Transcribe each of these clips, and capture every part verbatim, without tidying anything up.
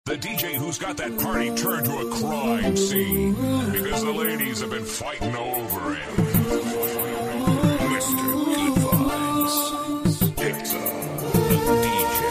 The D J who's got that party turned to a crime scene because the ladies have been fighting over him. Mister Good Vibes, Hector, the D J.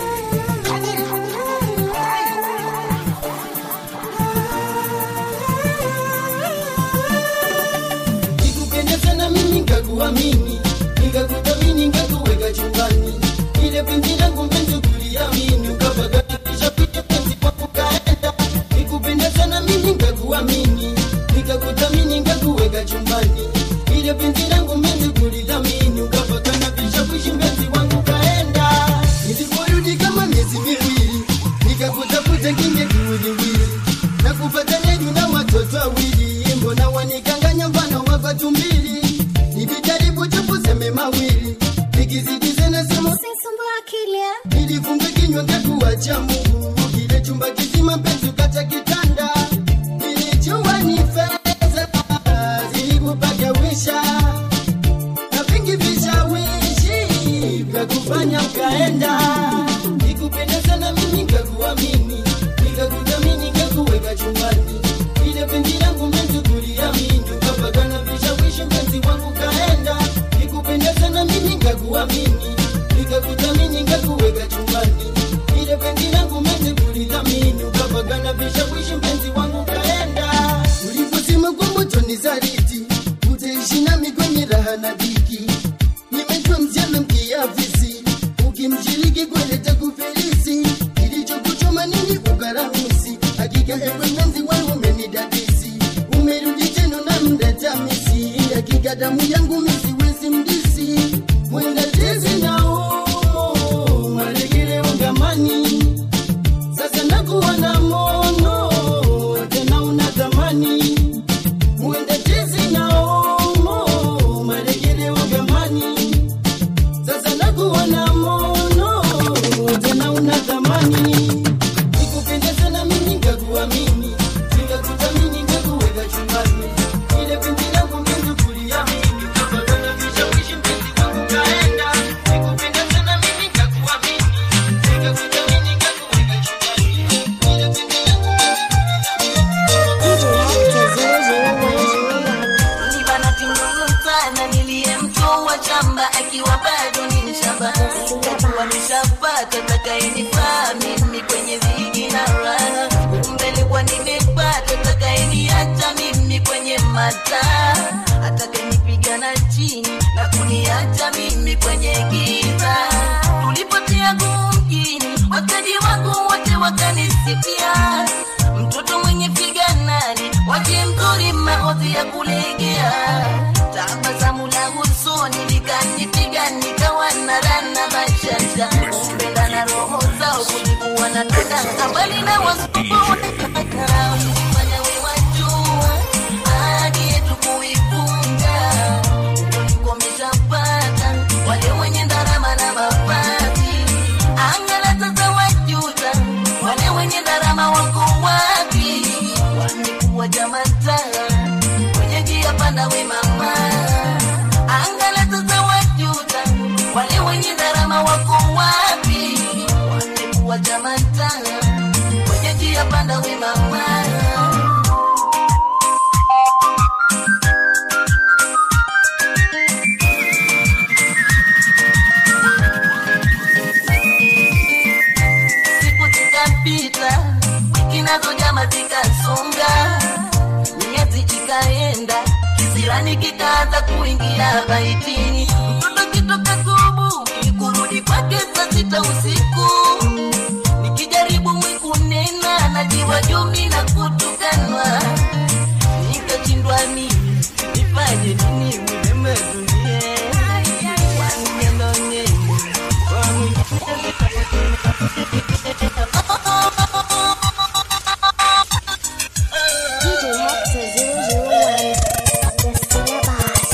Nikupendeza na mimi nikakuamini, nikakutamini nikakuweka chumbani. Ile penzi langu mpenzi kuliamini, ukabagana kisha pita penzi kwa kukaenda. Nikupendeza na mimi nikakuamini, nikakutamini nikakuweka chumbani. Ile penzi langu mpenzi kuliamini, ukabagana kisha kuishi mpenzi wangu kaenda. Niliporudi kama miezi miwili, nikakutafuta kinge kiwiliwili, na kupata nyenyu na watoto wawili. Mbona wanikanganya mfano wako tumbili, nilijaribu chapu seme mawili, nikizidi zena sema Sisumbu akilia, nilifunga kinywa ngekuacha Mungu. Kile chumba kizima penzi ukacha kitanda, nilijua ni fedha zilikupaka wisha, na vingi vishawishi kakufanya ukaenda. Nikupendeza na mimi nikakuamini, nikakutamini nikakuweka chumbani. Ile penzi langu mpenzi kuliamini, ukapagana vishawishi mpenzi wangu kaenda. Nikupendeza na mimi nikakuamini, nikakutamini nikakuweka chumbani. Ile penzi langu mpenzi kuliamini, ukapagana vishawishi mpenzi wangu kaenda. Uliposema kwa moto ni zariti, utaishi nami kwenye raha na dhiki. Nimejua msichana mkiafisi, ukimshiriki kweli takufelisi. Kilichokuchoma nini ukaramusi, hakika ewe mpenzi wangu umenidadisi. Umerudi tena na mdatamisi, hakika damu yangu misiwezi mdisi. Mwenda tezi na umo, malegele ungamani. Sasa nakuwa na mono, tena unatamani. Mwenda tezi na umo, malegele ungamani. Sasa nakuwa na mono, tena unatamani. Nikupendeza na mimi nikakuamini, nikakutamini nikakuweka chumbani. Ile penzi langu mpenzi kuliamini, ukapagana vishawishi mpenzi wangu kaenda. Nikupendeza na mimi nikakuamini, nikakutamini nikakuweka chumbani. Ile penzi langu Nibana tingumu sana niliyemtoa chamba akiwa bado ni mshamba. Kwa nishapata takayenifaa mimi kwenye dhiki na raha. Mbele kwa nimepata takayeniacha mimi kwenye mataa. Atakayenipiga na chini na kuniacha mimi kwenye giza. Tulipotia gumjini wakaji wangu wote wakanisifia. Mtoto mwenye figa nani, waje mzuri maozi ya kulegea. Tabasamu la usoni likanipiga nikawa na rana bashasha. Kupenda na roho zao kulikuwa na tanda mbali na wasupo wanakarao. Fanya we wajua hadi yetu kuifunga. Tulikomesha pata wale wenye ndarama na mapati. Angala sasa wajuta wale wenye ndarama wako wapi. Walikuwa jamata kwenye njia panda we mama. Angala sasa wajuta wale wenye ndarama wako wapi. Walikuwa jamata kwenye njia panda we mama. Siku zikapita, wiki nazo jama zikasonga. Miezi ikaenda, kisirani kikaanza kuingia baitini. Mtoto kitoka subuhi, kurudi kwake saa sita usiku. Nikijaribu mwikunena, najiwa jumi na kutukanwa. Nikashindwa nini, nifanye nini mwema dunia. Wanyendo nyendo, wanyendo D J Hector zero zero one, the Singer Boss.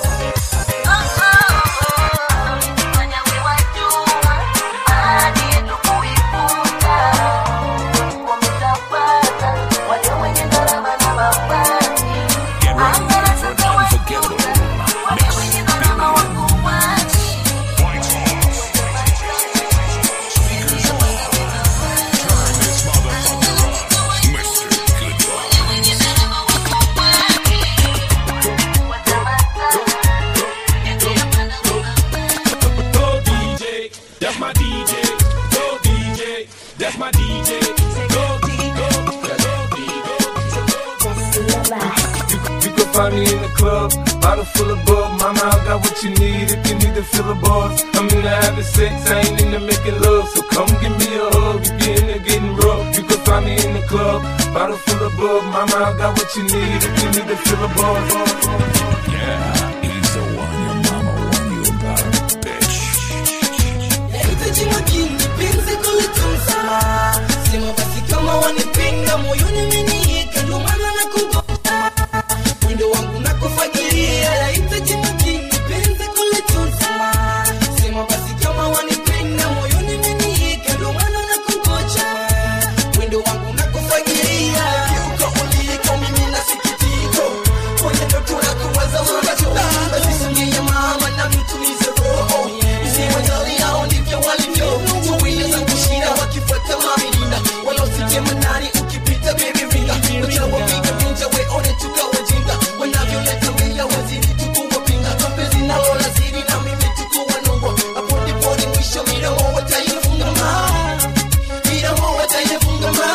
fanya we wajua hadi yetu kuifunga. Wameshapata wale wenye ndarama na mapati. find me in the club, bottle full of bug. Mama, I got what you need if you need to fill the bars. I'm into having sex, I ain't into making love. So come give me a hug if you're into getting rough. You can find me in the club, bottle full of bug. Mama, I got what you need if you need to fill the bars. Yeah, he's the one your mama warned you about, bitch. Nahitaji makini, penzi kulitunza. Sema basi kama wanipenda, moyoni umeniweka, ndo maana nakugoja. Mwendo wangu nakufagilia. Nahitaji makini, penzi kulitunza. Sema basi kama wanipenda, moyoni umeniweka, ndo maana nakugoja. Mwendo wangu nakufagilia. Yuko uliko mimi nasikitiko, kwenye ndoto nakuwaza wakati basi songe ya mama na mtulize roho. Isiwe ndani yao ndivyo walivyo, tuwinde za kushina wakifuata maminina. Wala usije manani ukipita baby ringa. Wacha wapiga pinja weone tukawajinga. Wanavyoleta mila wazidi tukuwapinga. Mapenzi nalo lazidi na mimi tukuwanungwa. Hapo ndipo ni mwisho midomo wataifunga ma. Midomo wataifunga ma.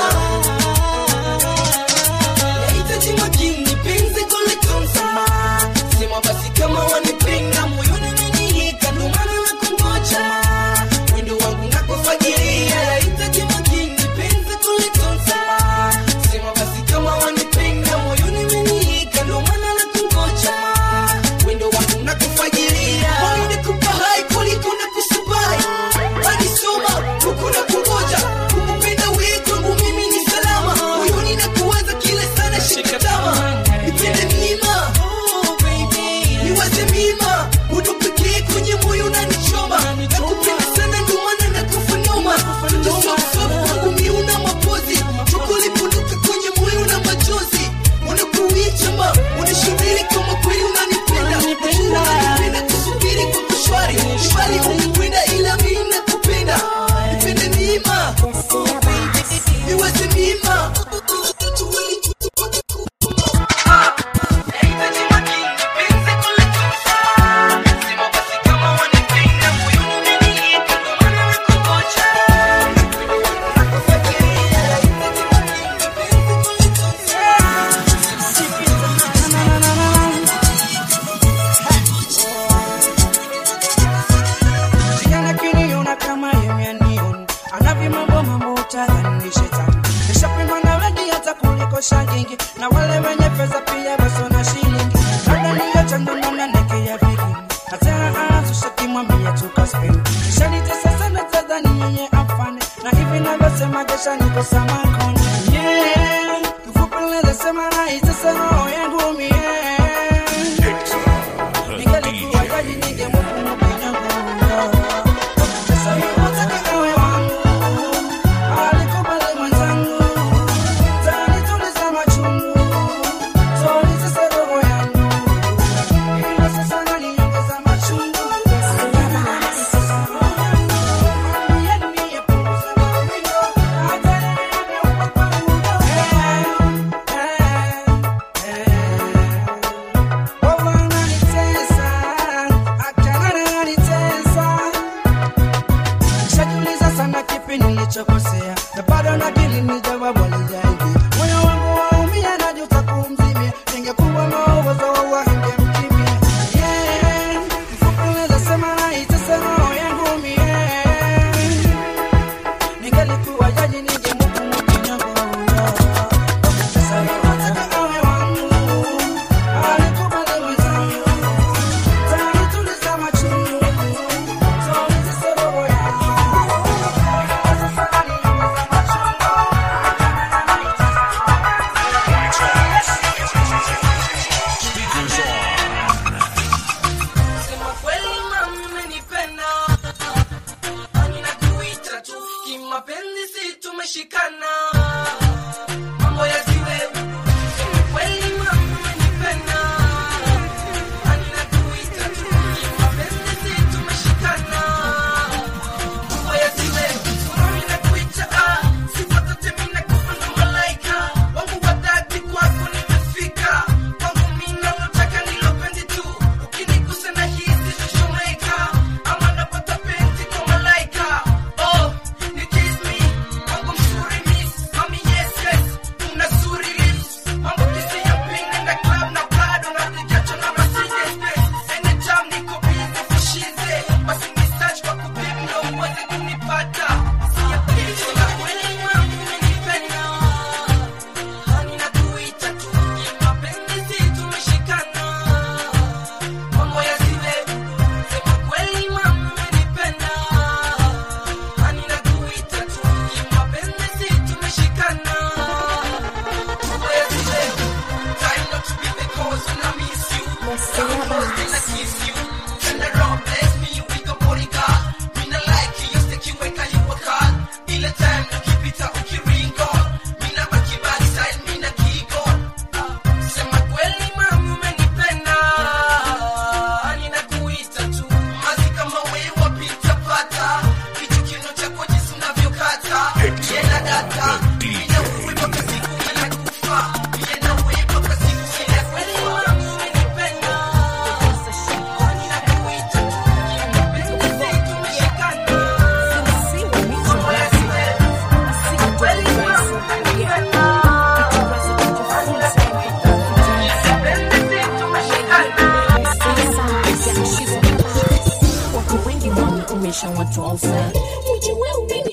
Nahitaji makini, penzi kulitunza. Sema basi kama wanipenda, moyoni umeniweka, ndo maana nakungoja. Mwendo wangu nakufagilia. Nahitaji makini, penzi kulitunza. Sema basi kama wanipenda, moyoni umeniweka, ndo maana nakungoja. Mwendo wangu nakufagilia. Moyo nikupa hai kuliko nakusubai. Hadi soma, huku nakungoja. Kukupenda wewe kwangu mimi ni salama. Moyoni nakuwaza kila sana shika tama. Nipende mima, oh baby. Niwaze mima, udupike kwenye moyo unanichoma. Nakupenda sana ndo maana nakufa nyuma. Soft kwangu mimi una mapozi. Chokoli punduka kwenye moyo una machozi. Unakuichama, unashiriki kama kweli unanipenda. Najua unanipenda kusubiri kwa kushwari. Shwari umekwenda ila mimi nakupenda. Nipende mima, oh baby. Niwaze mima. Nahitaji makini, penzi kulitunza. Sema basi kama wanipenda, moyoni umeniweka, ndo maana nakungoja. Nakufagilia. Nahitaji makini, penzi kulitunza. Kijana kiniona kama yemianion, anavyo mambo mambo utadhani ni shetani. Nishapima na wengi hata kuliko shangingi, na wale wenye pesa pia waso na shilingi. Labda niyo changu na neke ya vigini, na tena anazusha kimwambia tukaspeni. Nishanitesa sana tadhani yenye afane, na hivi navyosema kesha niko samakoni. Yeah, kifupi naweza sema na itesa roho yangu mie. Ningelikuwa jaji ningemhukumu binyangu. Sasa hivi nataka awe wangu, alikubali mwenzangu. Tani tuliza machungu, tuliza roho yangu. Ila sasa naniongeza machungu. Sasa roho yangu, mwambie nipunguze mawingo. Hata nimeupa kwa muda. Eh, eh, eh. umeshawatosa uji wewe umeni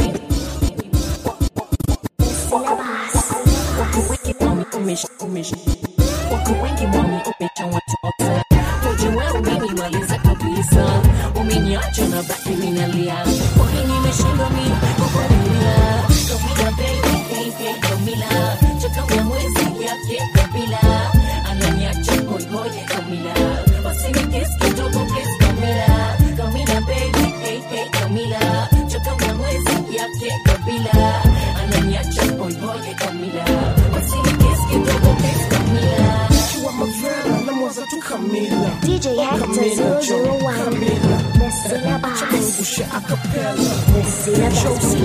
umesha umesha wako wengi mami umeshawatosa uji wewe umeni maliza kabisa umeniacha na baki minalia kwa nini nimeshindwa mimi kukuvumilia Kamila baby hey hey Kamila chaka mwezi yake Kamila ananiacha boy boy Kamila wasinikiss kidogo kiss Kamila Kamila baby hey hey Kamila chaka mwezi yake Kamila ananiacha boy boy Kamila wasinikiss kidogo kiss Kamila you are my friend na mwaza tu Kamila D J Hector zero zero one the syllabus Changusha acapella the syllabus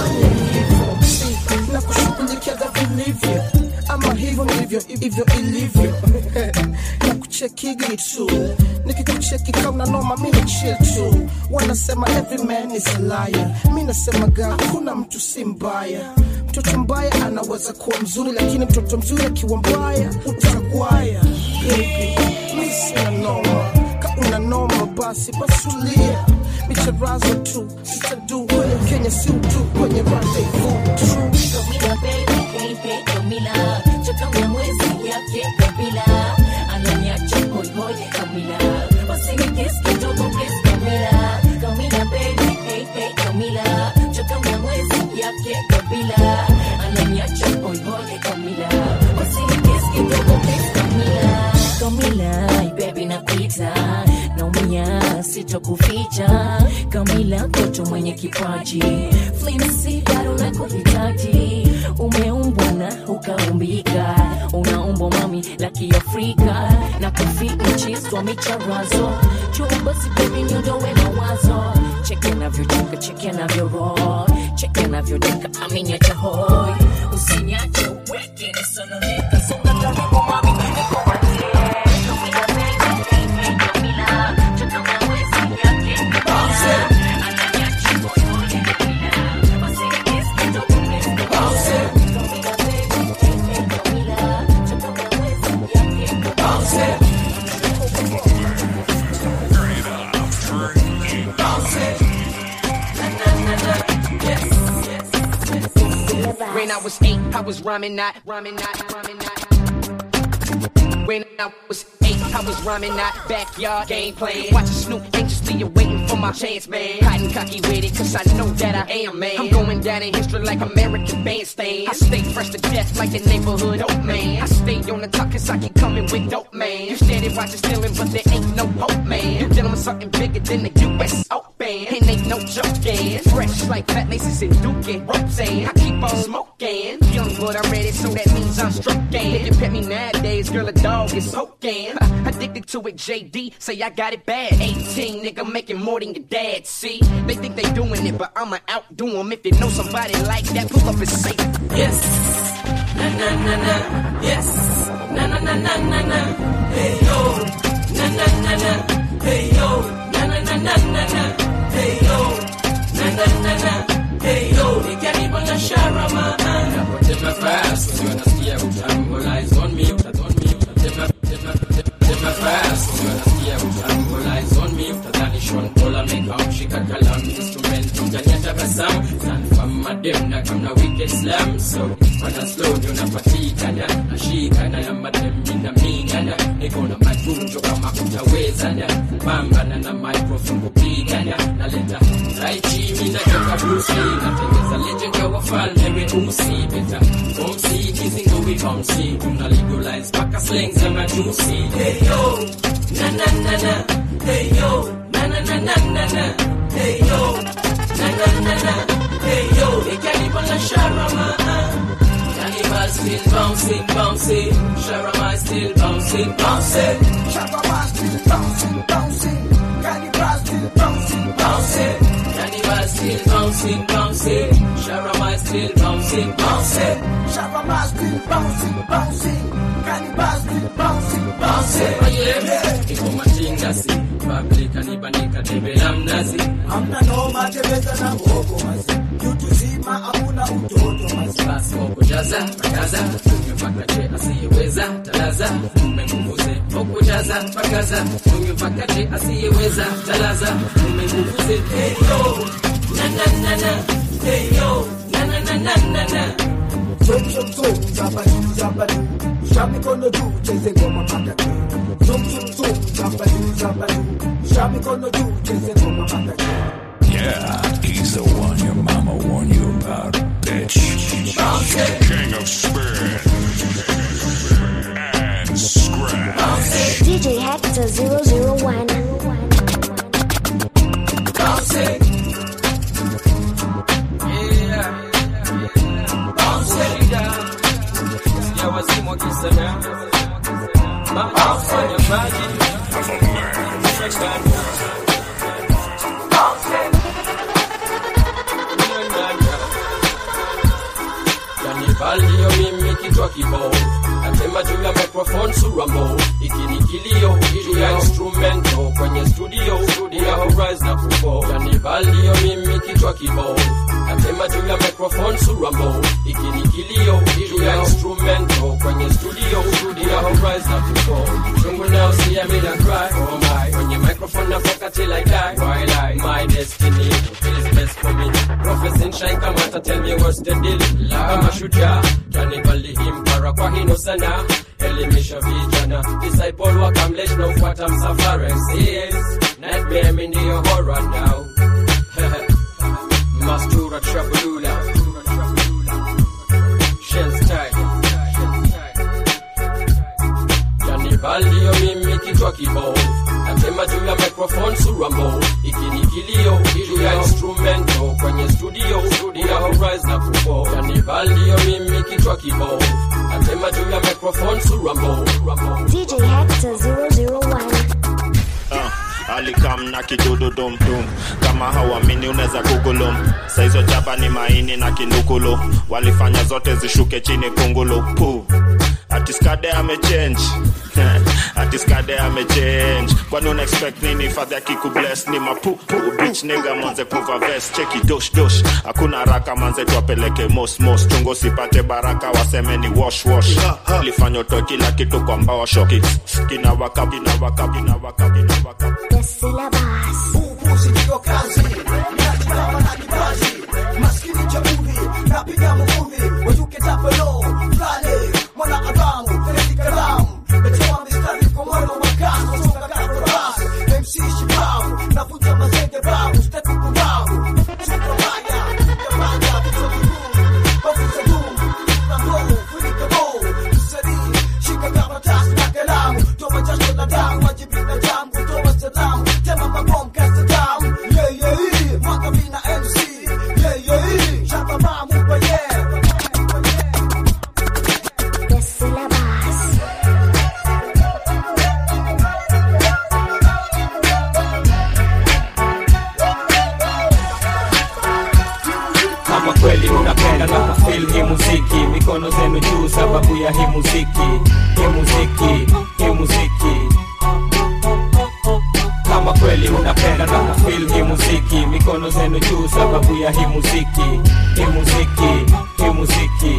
na kushughulikia vilivyo ama hivyo ndivyo hivyo ilivyo na kuchekigi tu nikikucheki kama noma mimi chill tu wanasema every man is a liar mimi nasema ga kuna mtu si mbaya mtoto mbaya anaweza kuwa mzuri lakini mtoto mzuri akiwa mbaya utagwaya baby mimi sina noma kama una noma basi basulia micharazo tu sitadu kwenye Kenya si utu kwenye rendezvous true Kamila baby hey hey Kamila chaka mwezi yake Kamila ananiacha boy boy Kamila wasinikiss kidogo kiss Kamila Kamila baby hey hey Kamila chaka mwezi yake Kamila ananiacha boy boy Kamila wasinikiss kidogo kiss Kamila Kamila baby nakuita naumia sitokuficha Kamila mtoto mwenye kipaji flimsy bado nakuhitaji umeumbwa na ukaumbika unaumbwa mami la kiafrika na kufiti chiswa micharazo chumba si baby niondowe mawazo cheke navyocheka cheke navyoroa cheke navyodeka aminyacha hoi usinyache uweke nisononeka songa karibu mami nimekupatia Kamila baby baby Kamila chaka mwezi yake Kamila ananiacha boy boy Kamila wasinikiss kidogo kiss Kamila Kamila baby baby Kamila chaka mwezi yake Kamila When I was eight, I was rhyming that, rhyming that, rhyming that. When I was eight, I was rhyming that backyard game playing. Watching Snoop anxiously waiting for my chance, man. Hiding cocky with it, cause I know that I am, man. I'm going down in history like American Bandstand. I stay fresh to death like the neighborhood dope man. I stay on the top cause I keep coming with dope, man. You steady watching stealing, but there ain't no hope, man. You dealing with something bigger than the U S Open. And ain't no joking. Fresh like fat laces and Duke ropes, and I keep on smoking. Young but I'm ready, so that means I'm stroking. If you pet me nowadays, girl, a dog is soaking. Addicted to it, J D, say I got it bad. eighteen, nigga, making more than your dad, see? They think they doing it, but I'ma outdo them. If you know somebody like that, pull up and say, yes. Na na na na, yes. Na na na na na na, hey yo. Na na na na, hey yo. Na na na na na na, hey yo. Na na na na, hey yo. They can't even a sharama. I put in my fast, so you're not scared. All eyes on me, that's on me. Take my, take my, take my fast, so you're not scared. All eyes on me, utadhani Sean Paul ameka mshika kalamu. Instrument utanyata basamu. Stand from my dem na kamna wicked slam. So when I slow down napatikana, nashikana na madem mina mingana. Niko na majunjo kama utawezana. Kupambana na microphone kupigana. Naleta raichi mina joka Bruce Lee. Natengeza legend ya wafalme we usi beta. Umsi kizingo we umsi. Tuna legalize paka slangs ya majusi. Hey yo, na na na na. Hey yo, na na na na na na. Hey yo, na na na na. Hey yo, they can't even a sharama. Cannibal still bouncing, bouncing. Sharama still bouncing, bouncing. Sharama still bouncing bouncing Cannibal still bouncing bouncing Cannibal still bouncing, bouncing. Sharama still bouncing, bouncing. Sharama still bouncing bouncing Cannibal still bouncing bouncing Iko machinga si Publika nibanika tebela mnazi. Hamna noma tebeza na mwogo mazi Yutu zima hamuna utoto mazi Basi wako Talaza, pakaza, tumepaka che asiyeweza. Talaza, umenguvuze, okujaza, pakaza, tumepaka che asiyeweza. Talaza, umenguvuze. Hey yo, na na na na. Hey yo, na na na na na na. Chom chom chom, zabadu zabadu. Shabi kono du, cheze ngoma mpaka che. Chom chom chom, zabadu zabadu. Shabi kono du, cheze ngoma mpaka che. Yeah, he's the one your mama warned you about, bitch. King of spin and scratch. D J Hector zero zero one. Bounce it. Yeah. Bounce it down. Yeah, what's more kissa now? Bounce on your body. Next time. Bounce it. Kanibali mimi kichwa kibao. Nasema juu ya microphone suramo. Ikini kilio juu ya instrumento kwenye studio studio horizon na kufo. Kanibali mimi kichwa kibao. Nasema juu ya microphone suramo. Ikini kilio juu ya instrumento kwenye studio studio horizon na kufo. Chungu now see me that cry. Oh my, when your microphone na fuck till I die. While I my destiny is best for me. Professor Shine Kamata tell me what's the deal. Kama shujaa kanibali himpara kwa hino sana. Elimisha vijana disciple wakamlesh na ufuata msafara. Yes, nightmare mi ndiyo horror now. Mastura Trabulula Shen style. Kanibali yo mimi kichwa kibao. Nasema juu ya microphone suramo. Ikini kilio juu ya instrumento kwenye studio studio horizon na kufo. Kanibali yo mimi kichwa kibao. Nasema juu ya microphone suramo. D J Hector zero zero one. Uh, alikam na kidudu dum dum. Kama hawamini unaweza google. Saizo jaba ni maini na kindukulo. Walifanya zote zishuke chini kungulu. Puh. Atiskade amechange. Atiskade amechange. Kwani una expect nini father kiku bless ni mapupu. Bitch nigga manze kuva vest. Cheki dosh dosh. Hakuna haraka manze tuwapeleke mos mos. Chungo sipate baraka waseme ni wash wash. Lifanya utoe kila kitu kwa mbao shoki. Kina waka kina waka kina waka kina waka. The syllabus. Upuzi ndio kazi. Nachama na kipaji. Maskini jamhuri. Napiga mvuvi. Wajuke tapelo. Flane. Mwana adamu. Fereti karamu. Metewa mistari kwa mwano wakazi. Soka kako rasu. M C Shibabu. Navuja mazenge babu. Stepu kubabu. Suka maya. Yamanya. Vichwa vikuu. Bafuza dumu. Nandoro. Funika bow. Kusari. Shika karatasi na kalamu. Toma jasho na damu. Wajibina jamu. Kutoa salamu. Tema mabom kasa damu. Yeah yeah yeah. Mwaka vina M C. Yeah yeah yeah. Shaka mamu kwa yeah. The syllabus. Kama kweli unapenda na kufeel hii muziki, mikono zenu juu sababu ya hii muziki. Hii muziki, hii muziki. Kama kweli unapenda na kufeel hii muziki, mikono zenu juu sababu ya hii muziki. Hii muziki, hii muziki.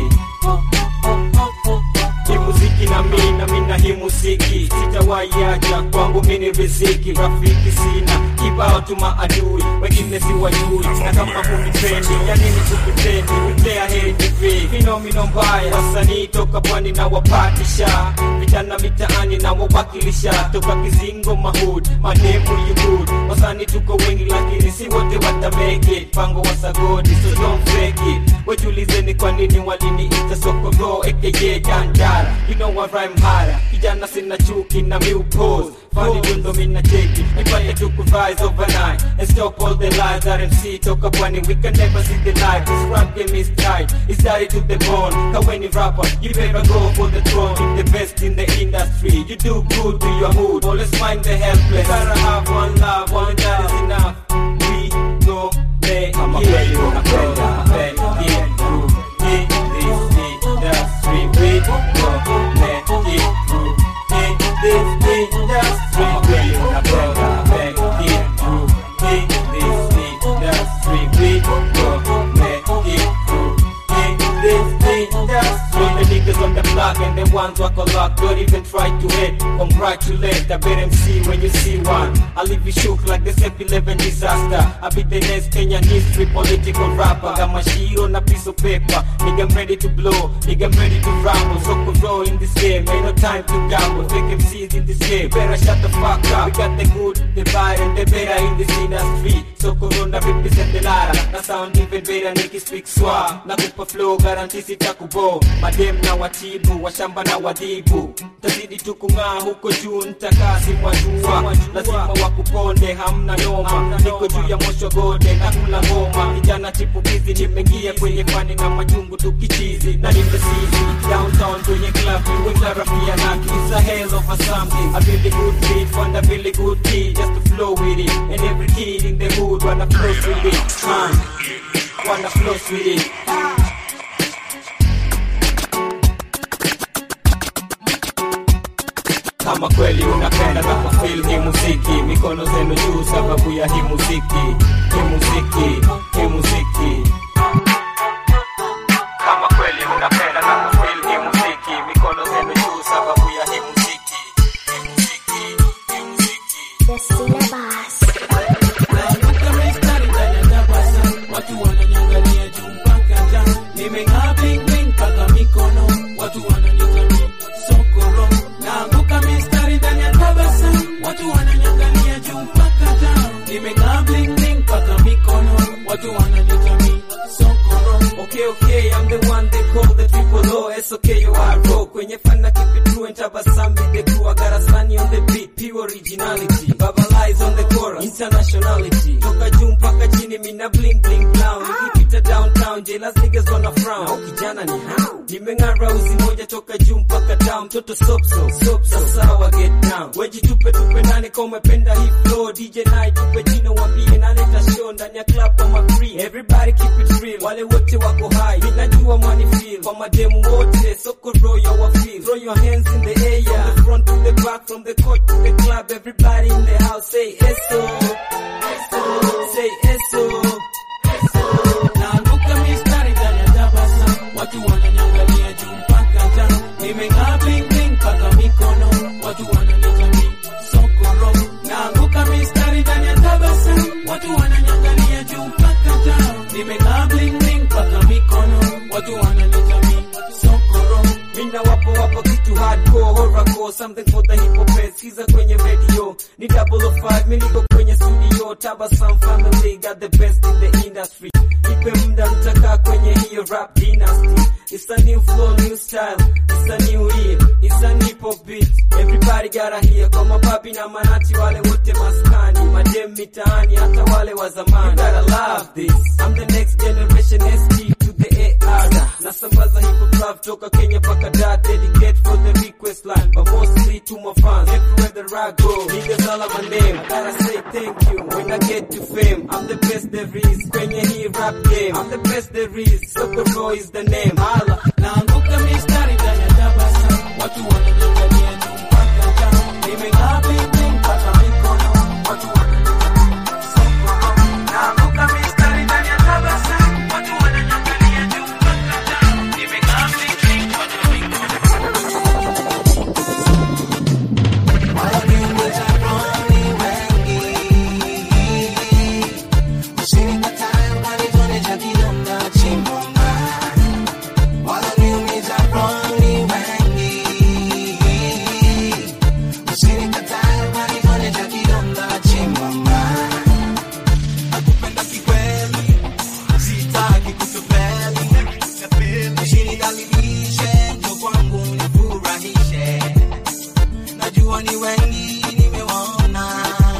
Hii muziki na mimi na mimi na hii muziki sitawahi acha kwangu mimi riziki. Rafiki sina kibao tu maadui wengine si wajui, na kama hunipendi ya nini tukutendi. Mtea heri hivi fenomeno mbaya, wasanii toka pwani na wapatisha, vijana mitaani na wawakilisha, toka Kizingo Mahood mademu you good. Wasanii tuko wengi lakini si wote wata make it, pango wasagodi so don't fake it. Wajulizeni kwa nini waliniita Sokogo aka Jandara. You know I rhyme harder, kijana sina chuki na mi upose. Funny dundo mina cheki, nipate tuku rise overnight and stop all the lies. R M C toka pwani, we can never see the light. This rap game is tight, it's dirty to the bone. Kaweni rapper, you better go for the throne. You're the best in the industry, you do good to your mood. Always mind the helpless, gotta have one love, one that is enough. We go play, I'm a play, I'm a play, I'm a play, yeah, groove. In this industry, we go play, yeah, groove. In this industry, we go play, yeah, groove. In this industry, we go play, yeah, groove. In this industry. niggas on the block and the ones who are locked. Don't even try to hate, congratulate. I bet M C when you see one. I'll leave you shook like the Step eleven disaster. I be the next Kenyan history political rapper. Got my shit on a piece of paper. Nigga, I'm ready to blow, nigga, I'm ready to ramble. So could roll in this game, ain't no time to gamble. Fake M Cs in this game, better shut the fuck up. We got the good, the bad and the better in this industry. So Corona represent the lara. Na sound even better, niki speak swa. Na kupa flow, guarantee sitakubo. Madem na watibu, washamba na wadibu. Tazidi tukungaa huko juu, ntakasi mwajua. Lazima wakuponde, hamna noma. Niko juu ya mosho gode, nakula ngoma. Kijana chipukizi, nimengia kwenye fani na majungu tukichizi. Na nimesizi, downtown kwenye club, niwe clarafia na it's a hell of a something. A really good beat, find a really good key, just to flow with it. And every kid in the hood wanna flow with it, man. Wanna flow with it. Kama kweli unapenda na kufeel hii muziki, mikono zenu juu sababu ya hii muziki. Hii muziki, hii muziki. Kama kweli unapenda na kufeel hii muziki, mikono zenu juu sababu ya hii muziki. Hii muziki, hii muziki. The syllabus. Watu wananiangalia juu mpaka jana. Nimeng'aa bling bling mpaka mikono. Watu wananitamani sokoro. Naanguka mistari ndani ya tabasamu. Watu wananiangalia juu mpaka jana. Nimeng'aa bling bling mpaka mikono. Watu wananitamani sokoro. Okay, okay, I'm the one they call the triple O. It's okay, you are raw. Kwenye fana keep it true and tabasamu with the crew. I got a sunny on the beat, pure originality. Baba lies on the chorus, internationality. Toka juu mpaka chini, mina bling bling clown. Nikipita downtown, jealous niggas wanna frown. Na ukijana ni how? Nimeng'ara uzi moja toka juu mpaka down. Toto sop so, sop so, sawa get down. Weji tupe tupe nane kwa umependa hii flow. D J night tupe jino wambie naleta show. Ndani ya club kama free, everybody keep it real. Wale wote wako high, minajua money feel. Kwa mademu wote, soko royo wa feel. Throw your hands in the air, from the front to the back, from the court to the club. Everybody in the house say eso, eso, say eso, eso. Naanguka mistari ndani ya tabasamu. Watu wananiangalia juu mpaka jana. Nimeng'aa bling bling mpaka mikono. Watu wananitamani sokoro. Naanguka mistari ndani ya tabasamu. Watu wananiangalia juu mpaka jana. Nimeng'aa bling bling mpaka mikono. Watu wananitamani sokoro. Mina wapo wapo kitu hardcore, horrorcore, something for the hip hop heads. Kiza kwenye radio, ni double oh five, mi niko kwenye studio. Tabasamu family, got the best in the industry. Ipe mda mtaka kwenye hiyo rap dynasty. It's a new flow, new style, it's a new year, it's a hip hop beat. Everybody gotta hear, kwa mababi na manati wale wote maskani. Madem mitaani, hata wale wa zamani. You gotta love this, I'm the next generation S T to the A R. Nasambaza hip hop love toka Kenya paka da. Dedicate for the request line, but mostly to my fans. Everywhere the rock go, niggas all of my name. I gotta say thank you when I get to fame. I'm the best there is, kwenye hii rap game. I'm the best there is, Sokoro is the name. Hala, naanguka mistari ndani ya tabasamu. Watu wananiangalia juu mpaka jana. Nimeng'aa bling bling mpaka mikono. Watu wananitamani sokoro. Naanguka mistari ndani ya tabasamu. Watu wananiangalia juu mpaka jana. Nimeng'aa bling bling mpaka mikono. Wanaoniumiza roho ni wengi. Usinikatae ukanitone cha kidonda chimboma. Wanaoniumiza roho ni wengi. Usinikatae ukanitone cha kidonda chimboma. Nakupenda kikweli, sitaki kutupeli. Usinidhalilishe, njoo kwangu nifurahishe. Najua ni wengi nimewaona,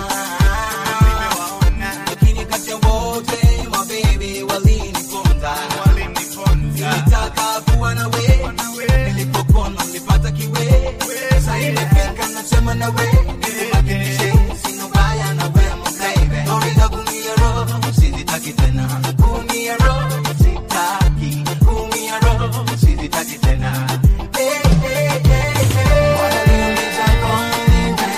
lakini kati ya wote mababy waliniponza. Nilitaka kuwa nawe, nilipokona nilipata kiwe. Sasa imefika nasema nawe, nikuhakikishe sina baya nawe baby. Naomba kuumia roho, usitaki tena. Kuumia roho, sitaki. Kuumia roho, sitaki tena. Hey, hey, hey, hey. Wananiumiza roho ni wengi.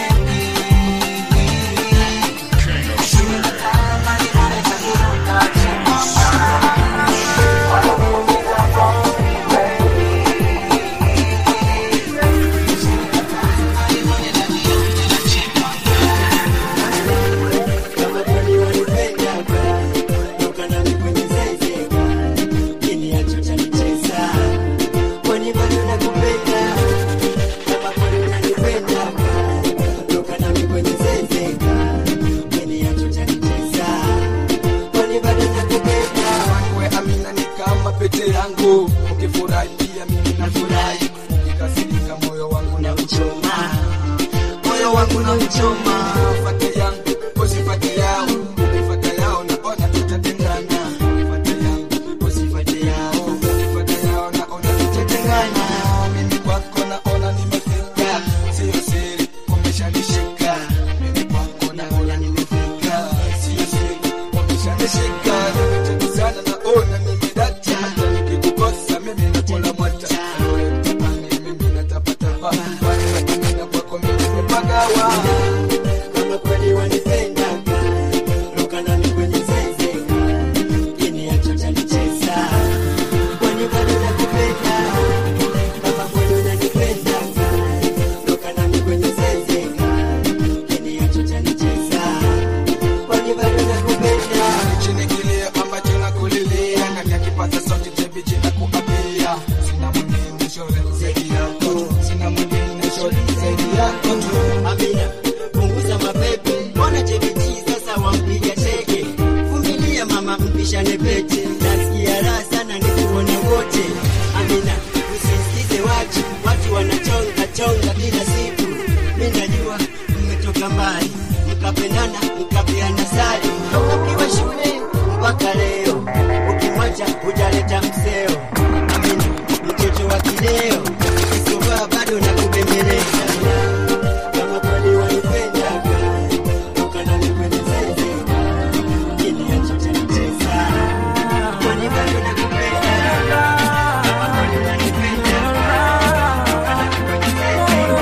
kwangu na kuchoma. Fate yangu, usifate yao. Ukifate yao naona tutatengana. Fate yangu, usifate yao. Ukifate yao naona tutatengana. Mimi kwako naona nimefika. Sio siri, umeshanishika. Mimi kwako naona nimefika. Sio siri, umeshanishika. Nimetegezana naona nimedata. Hata nikikukosa mimi nakula mwata. Mimi natapatapa. Mimi na kwako mimi nimepagawa. Kama kweli wanipenda ruka nami kwenye zeze ini acho chanicheza kwani bado nakupenda. Kama kweli unanipenda ruka nami kwenye zeze ini acho chanicheza kwani bado nakupenda. Chini kile ambacho nakulilia na nikipata sauti baby jina kuapia. Sina mwingine shore zaidi yako. Sina mwingine shore zaidi yako tu. Amina punguza mapepe mbona jebiji sasa wampiga teke. Vumilia mama mpishane pete nasikia raha sana nikuone wote. Amina usisikize watu watu wanachonga chonga kila siku. Mimi najua mmetoka mbali mkapendana mkapeana sali toka kiwa shule mpaka leo. Ukimwacha hujaleta mseo. Amina mtoto wa kileo usisoba bado nakubembeleza. Kama kweli wanipenda ruka nami kwenye zeze ini acho chanicheza kwani bado nakupenda. Kama kweli wanipenda ruka nami kwenye zeze.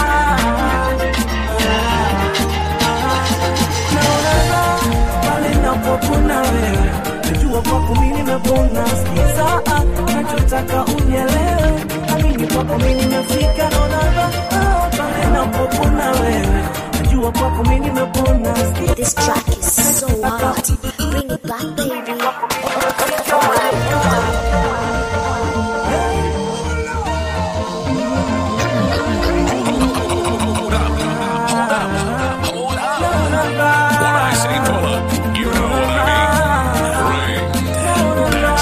Pale napopona wewe najua kwako mimi nimepona. Sikiza nachotaka unielewe, amini kwako mimi nimefika. Naona raha pale napopona wewe najua kwako mimi nimepona. This track is so hot. Bring it back, baby. When I say pull up, you know what I mean. Bring that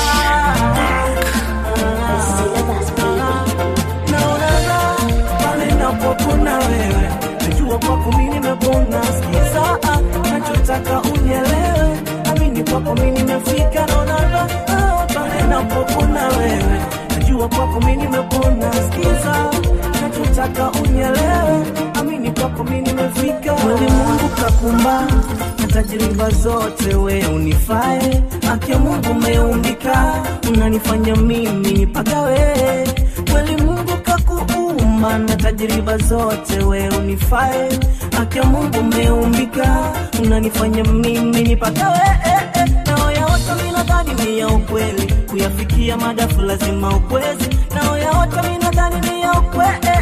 shit back. Naona raha pale napopona wewe najua kwako mimi nimepona. Sikiza nachotaka unielewe, amini kwako mimi nimefika. Naona raha pale napopona wewe najua kwako mimi nimepona. Sikiza nachotaka unielewe, amini kwako mimi nimefika. Kweli Mungu kakumba na tajriba zote we unifae. Haki ya Mungu umeumbika unanifanya mimi nipagawe. Kweli Mungu kakuumba na tajriba zote we unifae. Haki ya Mungu umeumbika unanifanya mimi nipagawe. Nao ya watu mimi nadhani ni ya ukweli, kuyafikia madafu lazima ukwezi. Nao ya watu mimi nadhani ni ya ukweli,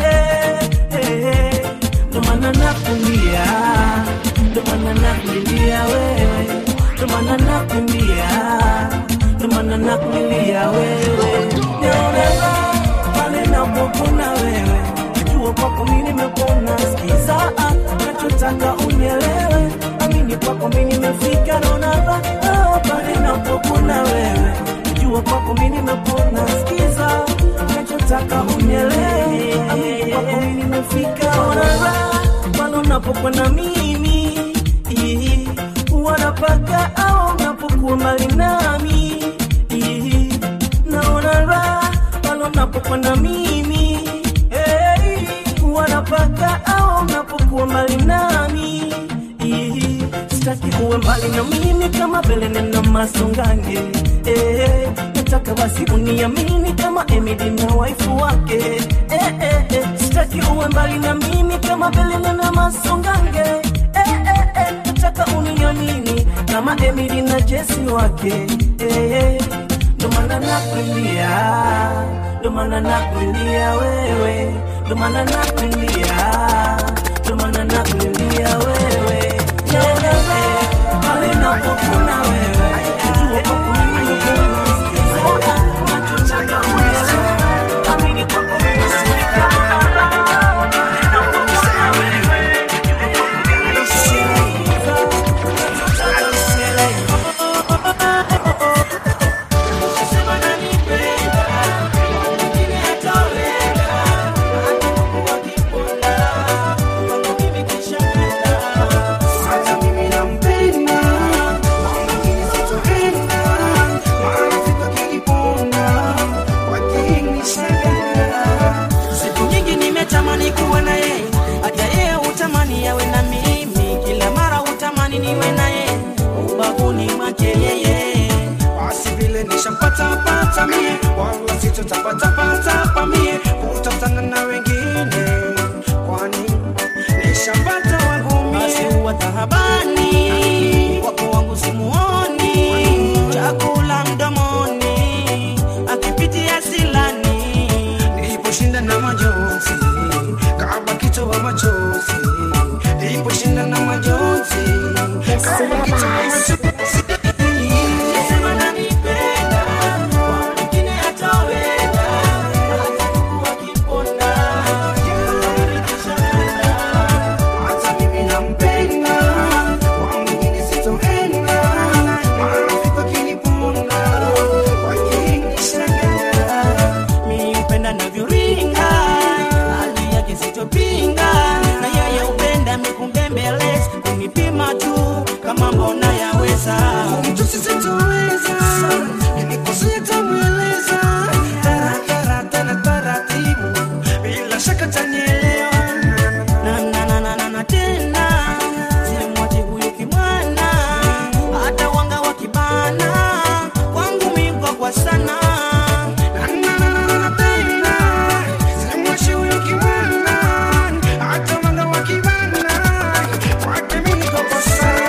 ndo maana nakumbia, ndo maana nakulilia wewe, ndo maana nakumbia, ndo maana nakulilia wewe. Naona pale napopona wewe najua kwako mimi nimepona. Sikiza nachotaka unielewe, amini kwako mimi nimefika. Naona pale napopona wewe najua kwako mimi nimepona. Sikiza nachotaka unielewe, amini kwako mimi nimefika. Naona pale unapokwenda mimi wanapaka au unapokuwa mbali nami. Naona raha pale unapokwenda mimi wanapaka au unapokuwa mbali nami. Sitaki uwe mbali na mimi kama Belene na Masongange. Nataka basi uniamini kama Emily na waifu wake. Sitaki uwe mbali na mimi kama Belene na Masongange. Nataka uniamini kama Emily na Jesse wake. Ndo maana nakulilia, ndo maana nakulilia wewe, ndo maana nakulilia, ndo maana nakulilia wewe. Pale napopona wewe najua kwako mimi nimepona. Sikiza nachotaka unielewe, amini kwako mimi nimefika. Pale napopona wewe najua kwako mimi nimepona. Nachotaka unielewe. Sema nanipenda, mwingine hataweza. Hata Mungu akipona, kwako mimi ukinishangaa. Siku nyingi nimetamani kuwa na yeye, hata yeye utamani yawe na mimi, kila mara utamani niwe na yeye, ubavuni mwake yeye. Basi vile nishampata pata mie, wala sitotapata pata pa mie, utatana na wengine, kwani nishampata wangu mie. Basi huwa tahabani, wako wangu simuoni, chakula mdomoni, akipitia silani, niliposhinda na majonzi, kama kitoa machozi, niliposhinda na majonzi, kama kitoa machozi. Mtu sisitoweza, nikikosea tamweleza, taratara tena taratibu, bila shaka tanielewa. Na na na na na na tena, simwachi huyu kimwana, hata wanga wakibana, wangu mimba kwa sana. Na na na na na tena, simwachi huyu kimwana, hata wanga wakibana, wake mimi kwa sana.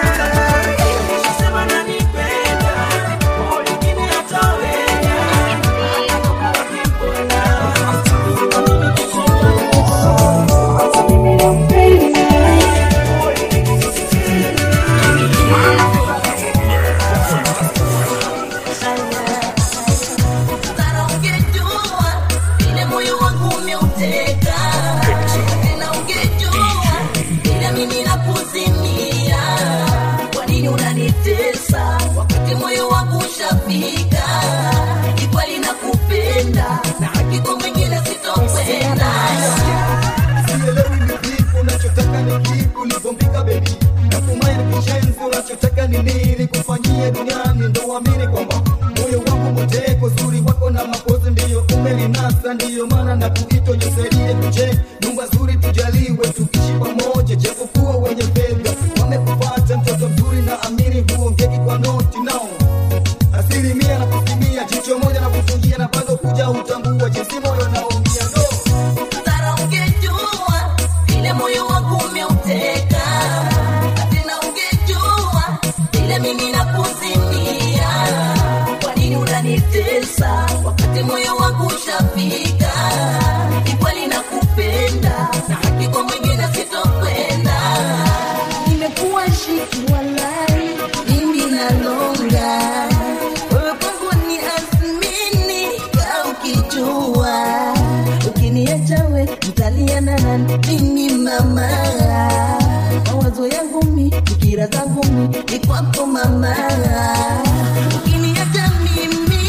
Wakati moyo wangu ushafika, ikweli nakupenda, na hakika mwingine sitokwenda. Sielewi ni kipi unachotaka ni kipi ulivombika baby. Natumai ni kishenzi unachotaka ni nini kufanyia duniani, ndo uamini kwamba moyo wangu mteko, zuri wako na mapozi ndiyo umelinasa, ndiyo maana na kuito nisaidie tuje nyumba nzuri tujaliwe, tukishi pamoja japo kuwa wenye fedha. Wamekupata mtoto mzuri na amini huo ngeki kwa noti nao asilimia na kusimia, jicho moja na kufungia na bado kuja utambua jinsi moyo naumia. No Sara ungejua vile moyo wangu umeuteka, tena ungejua vile mimi nakuzimia. Kwa nini unanitesa wakati moyo wangu ushafika? Ikweli nakupenda, na hakika mwingine sitokwenda. Nimekuwa shiki walai, mimi nalonga, wewe kwangu ni asmini, ka ukijua ukiniacha we mtaliana na mimi mama. Mawazo yangu mi, fikira zangu mi, ni kwako mama. Ukiniacha mimi,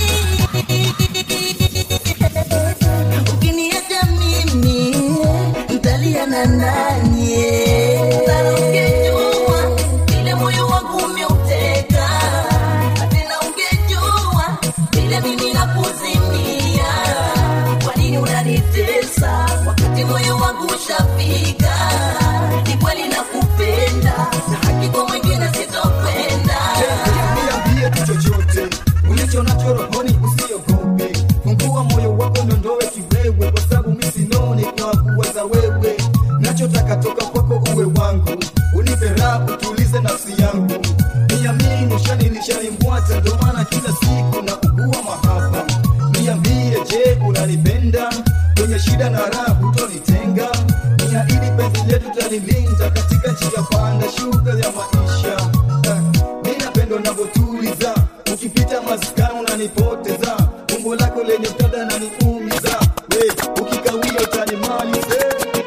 ukiniacha mimi, mtaliana nani? Sasa ungejua vile moyo wangu umeuteka, tena ungejua vile mimi nakuzimia. Kwa nini unanitesa wakati moyo wangu ushafika? Ni kweli nakupenda, na hakika mwingine sitokwenda. Niambie tu chochote ulicho nacho rohoni, usiogope, fungua moyo wako niondoe kiwewe, kwa sababu mimi sinoni kwa kuweza wewe. Nachotaka toka kwako uwe wangu, unipe raha, utulize nafsi yangu. Niamini shani nishanimwata, ndo maana kila siku na ugua mahaba. Niambie je, unanipenda? Kwenye shida na raha hutonitenga. Niahidi penzi letu talilinda katika njia panda shuka ya maisha. Mimi napenda unavyotuliza, ukipita maskani unanipoteza. Umbo lako lenye utada na niumiza, we ukikawia utanimaliza.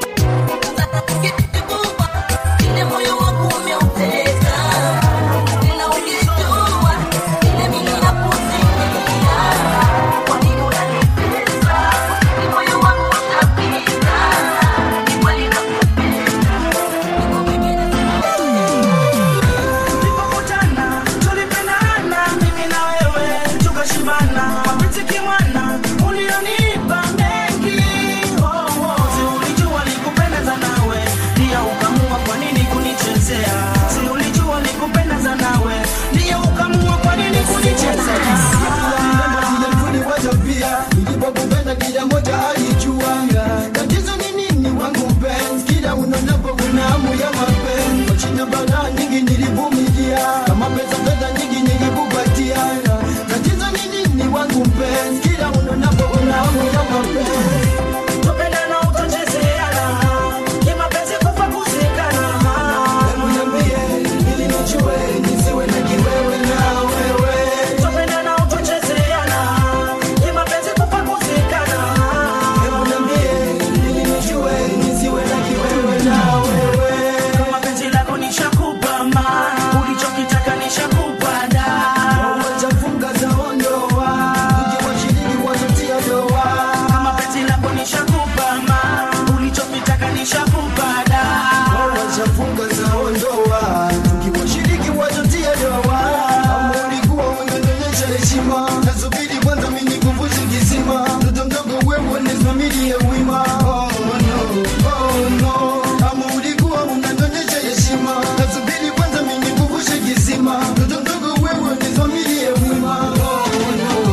Ile moyo wangu umeuteka, tena ungejua ile mimi nakuzimia. Kwa nini unanitesa? Moyo wangu ushafika, ni kweli nakupenda. nisimamilie wima. Oh no, oh no, ama ulikuwa unanionyesha heshima. Nasubiri kwanza mimi nikuvushe kisima. Mtoto mdogo wewe nisimamilie wima. Oh no.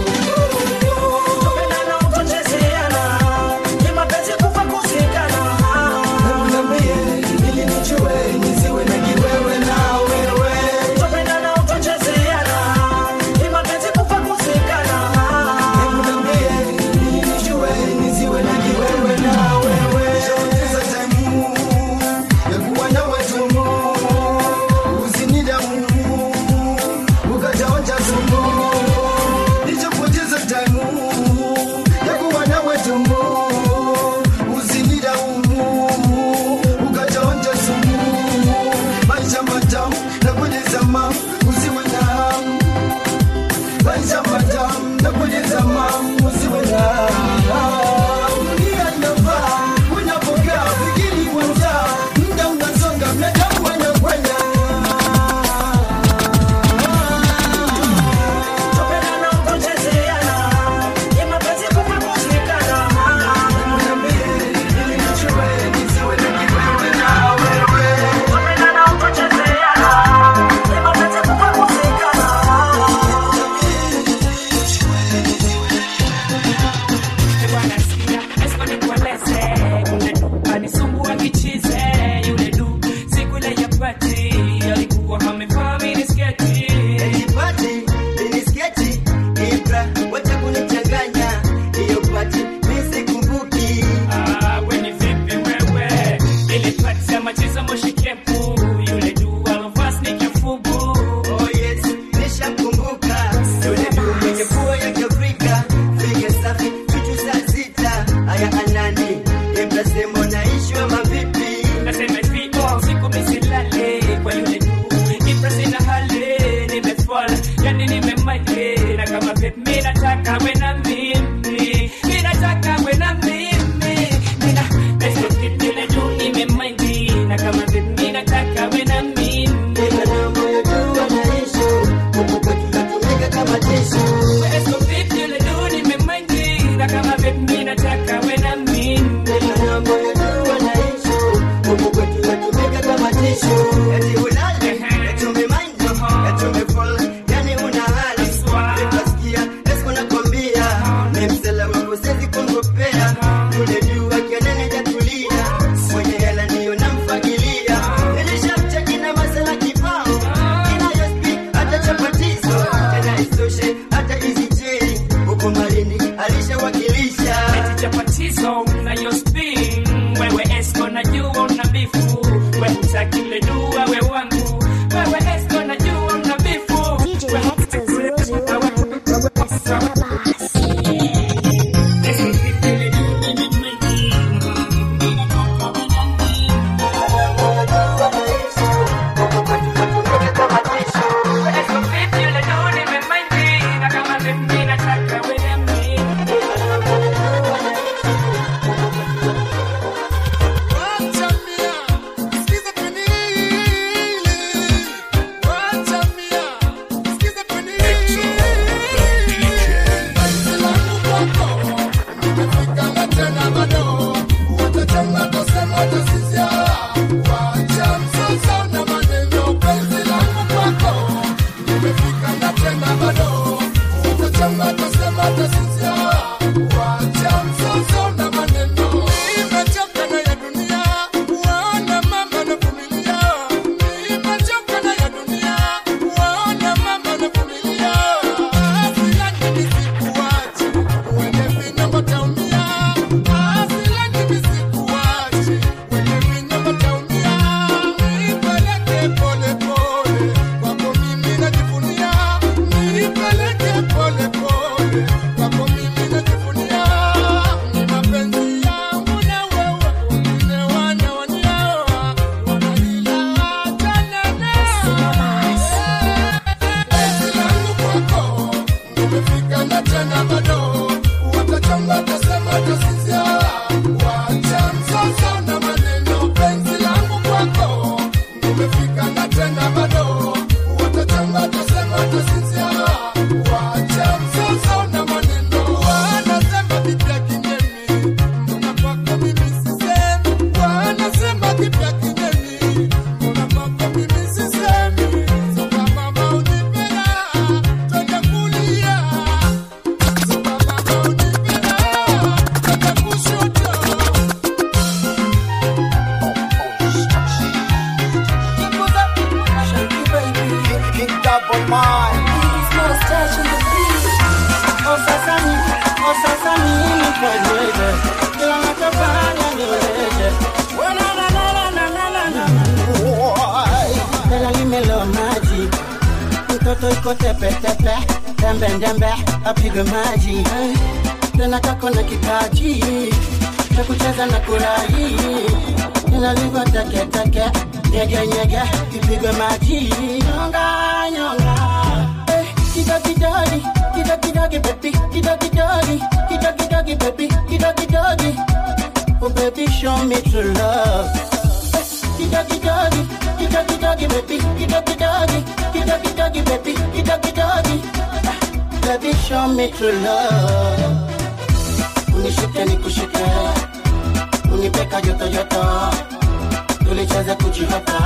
Toto iko tepe tepe, tembe ndembe, apigwe maji. Tena kako na kipaji, cha kucheza na kurahi. Inalivyo teke teke, nyege nyege, ipigwe maji. Nyonga nyonga, eh, kidogi dogi, kidogi dogi baby, kidogi dogi, kidogi dogi baby, kidogi dogi. Oh baby, show me true love. Kidogi dogi, kidogi dogi baby, kidogi dogi, kidogi dogi baby, kidogi dogi. Baby, show me true love. Unishike nikushike, unipeka joto joto, tulicheze kujihota.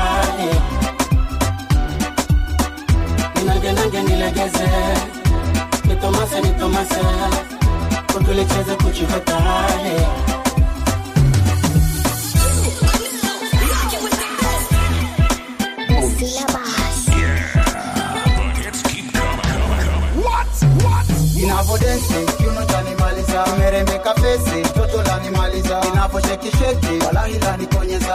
Ninange nange nilegeze, nitomase nitomase, tulicheze kujihota. Inavodense, kiuno chanimaliza, meremeka fesi, toto lanimaliza. Inavo sheki sheki, walahi lanikonyeza.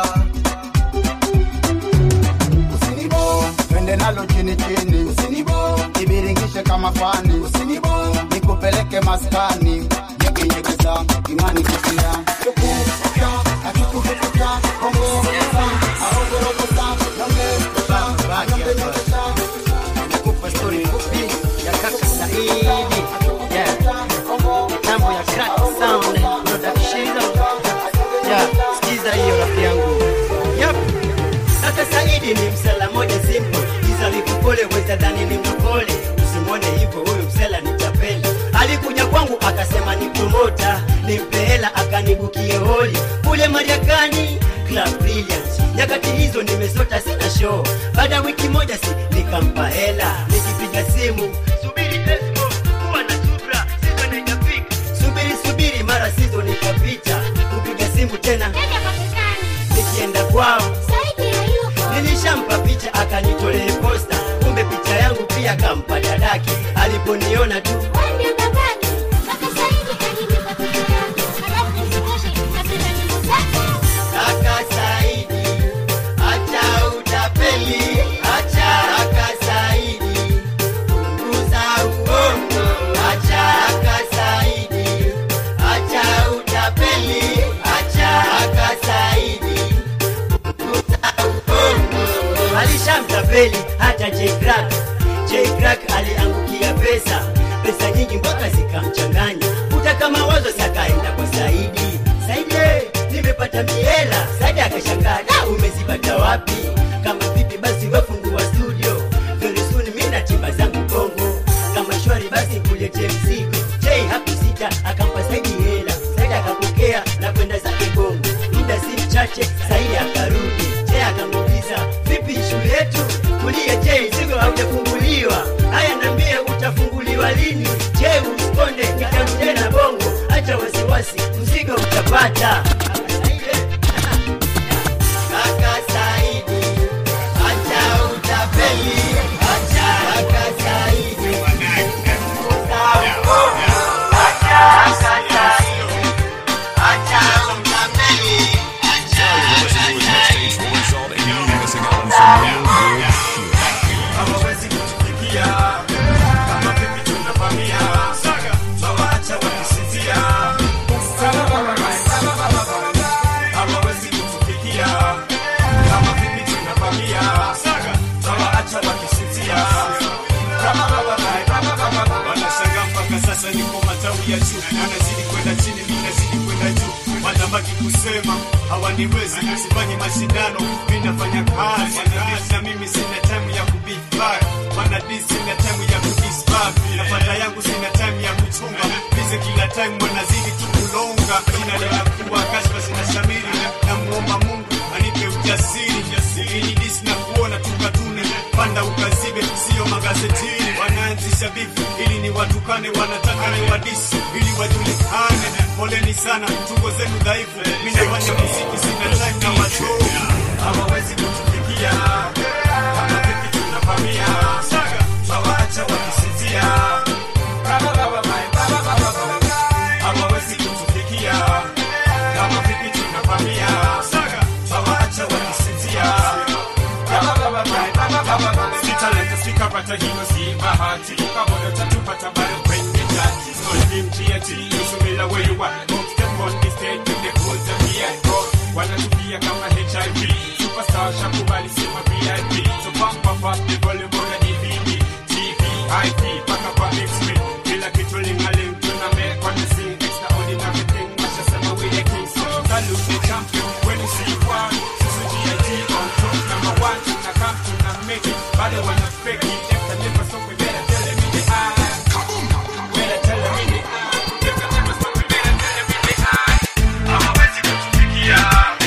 Usinibo, twende nalo chini chini. Usinibo, ibiringishe kama fani. Usinibo, nikupeleke maskani. Nyege nyegeza, imani kufia. Chukuta, achukufukuta, kongo, sa, aogorokosa, nonge, sa, nonge nyogesa. Nikupa story fupi ya kaka Saidi. Yeah. Tambo ya crack sound production. Yeah, sikiza hiyo rap yangu. Yep. Kaka Saidi ni msela moja simple. Giza likupole weza dhani ni mkole. Usimwone hivyo huyu msela ni tapeli. Alikuja kwangu akasema ni promota, nimpe hela akanibukie holi. Kule Mariakani Club Brilliant. Nyakati hizo nimesota sina show. Baada wiki moja si nikampa hela. Nikipiga simu subiri Tesco, kuwa na subra, sizo nikapika. Subiri subiri mara sizo nikapita. Kupiga simu tena nikienda kwao nilishampa picha akanitolee posta. Kumbe picha yangu pia kampa dadake. Aliponiona tu Kaka Saidi, acha utapeli, acha Kaka Saidi, punguza uongo, acha Kaka Saidi, acha utapeli, acha Kaka Saidi, punguza uongo. Alishamtapeli hata J-Crack, J-Crack aliangukia pesa, pesa nyingi mpaka zikamchanganya. Utaka mawazo sakaenda kwa Saidi. Saidi, nimepata miela. Saidi akashangaa, na umezipata wapi? Kama vipi basi wafungua studio. Very soon mimi na timba zangu Kongo. Kama shwari basi kulete mzigo. Jay hakusita akampa Saidi hela. Saidi akapokea na kwenda zake Kongo. Muda si mchache Saidi akarudi. Jay akamuuliza, vipi shule yetu? Kulia Jay, zigo haujafunguliwa. Haya niambie utafunguliwa lini? Jay usikonde nikarudi na Bongo. Acha wasiwasi, mzigo utapata. Kaka Saidi, acha utapeli, acha Kaka Saidi, acha Kaka Saidi, acha utapeli, acha hawawezi kutufikia kama vipi tunafamia. Wawacha wakisizia hawawezi kutufikia kama vipi tunafamia. Wawacha wakisizia wanashangaa mpaka sasa niko matawi ya juu. Wanazidi kwenda chini, mimi nazidi kwenda juu. Wanabaki kusema hawaniwezi, sifanyi mashindano, mimi nafanya kazi. Wanadisi na mimi sina time ya kubify, wanadisi sina time ya kudispart. Nafanya yangu sina time ya kuchunga, bize kila time wanazidi tukulonga. Jina linakuwa kashfa sina shamiri, na muomba Mungu anipe ujasiri. Ili disi na kuona tukatune, panda ukazibe sio magazetini. Wanaanzisha bifu ili ni watukane, wanataka ni wadisi ili wajulikane. Poleni sana, tungo zenu dhaifu, mimi nafanya muziki sina time na watu. Hawawezi kutufikia kama vipi tunafamia. Wawacha wakisizia hawawezi kutufikia kama vipi tunafamia. Wawacha wakisizia Sitaleta nikapata hiyo si bahati, kabono tatupata bado kwenye chati. So team G T, you should be the way you are. Don't step on the stage with the cool to be at God. Wanatupia kama H I V, superstar shakubali sima V I P. So pump up up the volume on the D V D, T V, I P, paka kwa big screen. Kila kitu lingaling, tuname kwa the scene. Extraordinary thing, masha sema we the king. So salute the champion when you see one. Susu G T on top number one. Tuna come, tuna make it, bado wana fake it. If the never stop, we better tell them in the eye. Better tell them in the eye. If the never stop, we better tell them in the eye. Ama wezi kutufikia.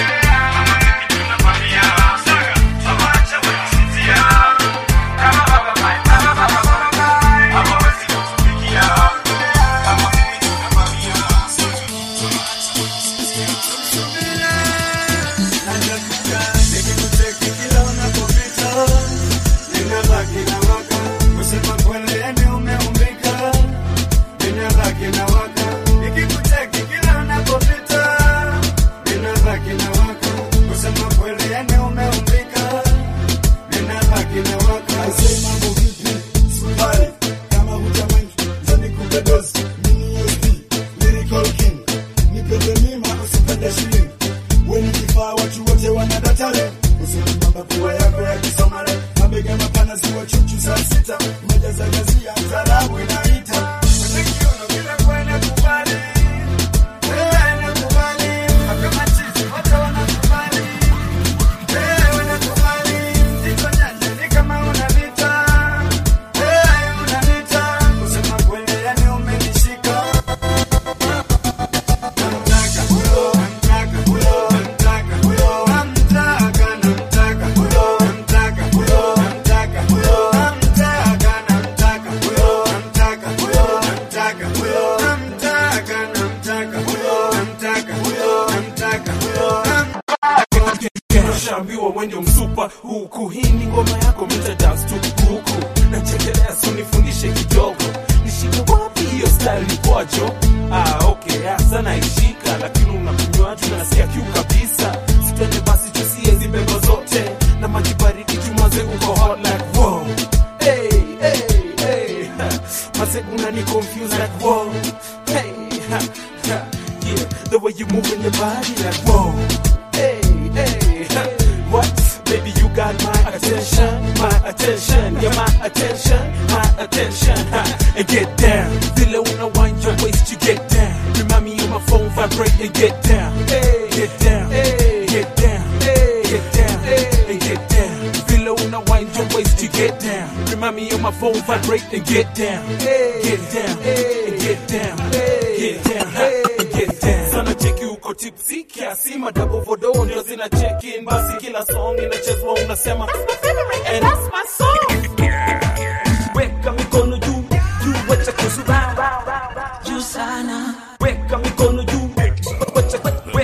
Shambiwa wendo msupa huku, hii ni ngoma yako mita dance tu huku. Na chekelea sunifundishe kidogo, nishike wapi hiyo style ni kwajo. Ah okay, asa naishika, lakini unakunywa tu na nasikia kiu kabisa. Sitende basi tusie zibebo zote, na maji baridi tumaze uko hot like wow. Hey, hey, hey, maze unani confuse like wow. Hey, ha, ha, yeah, the way you move in your body like wow. Hey, hey, ha. What? Baby, you got my attention, my attention, yeah, my attention, my attention, ha. And get down, feel it when I wind your waist, you get down. Remind me of my phone vibrate and get down, hey, get down, hey, get down, hey, get down, hey, and get down. Feel it when I wind your waist, you get down. Remind me of my phone vibrate and get down, hey, get down, hey, and get down, hey, get down, hey, and get down. Sana check you uko tipsy, kiasi madabo vodo ndio zina check in, basi kila song inachezwa unasema and that's my song. Weka mikono juu, juu wacha kusubaa juu sana. Weka mikono juu, wacha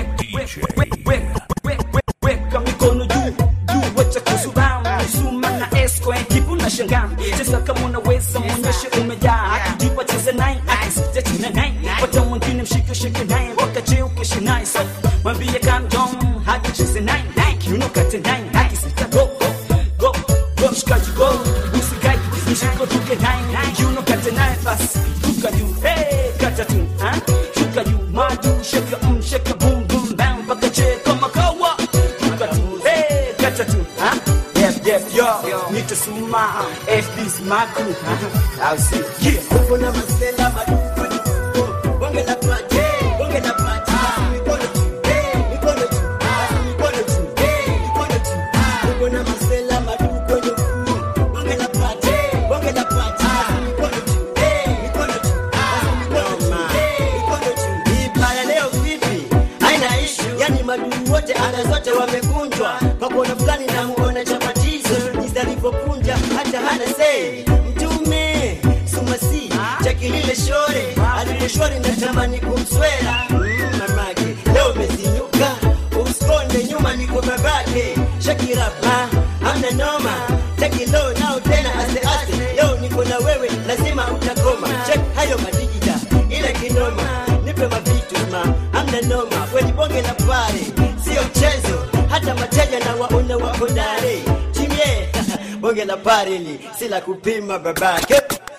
weka mikono juu, juu wacha kusubaa. Suma na esco ekipu na shangaa. Cheza kama unaweza muonyeshe umejaa. Akijipa cheza naye, akisita china naye. Wata mwingine mshike shike naye, wakacheo keshe naye. So mwambie calm down, hadi cheze naye. You know kate naye, akisita go go go go mshikaji go. Usikai mshiko tuke naye. You know kate naye basi tuka juu. Hey kata tu, ah tuka juu madu shake um shake boom boom bam pakache kama kawa. Tuka tu, hey kata tu, ah yep yep yo nita suma F B's my crew. I'll see yeah. Uko na masela madu bonge na plaje bonge na plaje mikono tu hey mikono tu mikono tu hey mikono tu uko na masela madu kwenye bonge na plaje bonge na plaje mikono tu hey mikono tu mikono tu hey mikono tu. Ibaya leo vipi haina issue, yani madu wote ana zote wamekunjwa kwa kona fulani na muone chapatizo nizalipokunja hata hana say mtume sumasi chaki lile shore alilishwari na tamani kumswela mm, mamake leo umezinyuka usikonde nyuma niko babake Shakira pa amna noma take low now tena ase ase leo niko na wewe lazima utakoma check hayo madigita ila kinoma nipe mavitu ma amna noma kweli bonge la pale sio mchezo hata mateja na waona wako dare chimie bonge la parili sila kupima babake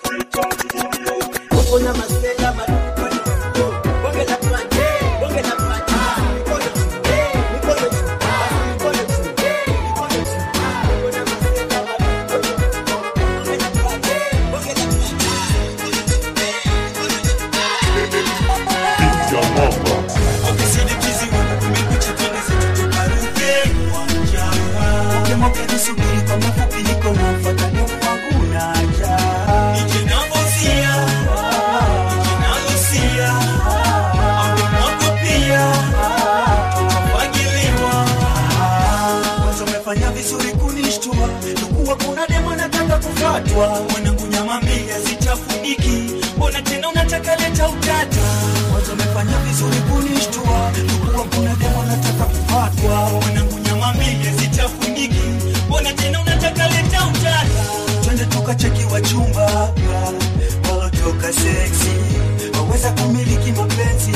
uko na masela maduko bonge la plate bonge la plate mikono eh mikono mikono Subiri kwa mafupi niko na mfata ni mwangu naja Nijinavozia Nijinavozia Ambi mwako pia Tukapagiliwa Kwanza umefanya vizuri kunishtua Nukuwa kuna demo nataka kufatwa Mwanangu nyama mbia zitafuniki Mbona tena unataka leta utata Kwanza umefanya vizuri kunishtua Nukuwa kuna demo nataka kufatwa Mwanangu nyama mbia zitafuniki Mbona tena unataka leta utata Twende tukacheki wa chumba Walotoka sexy Waweza kumiliki mapenzi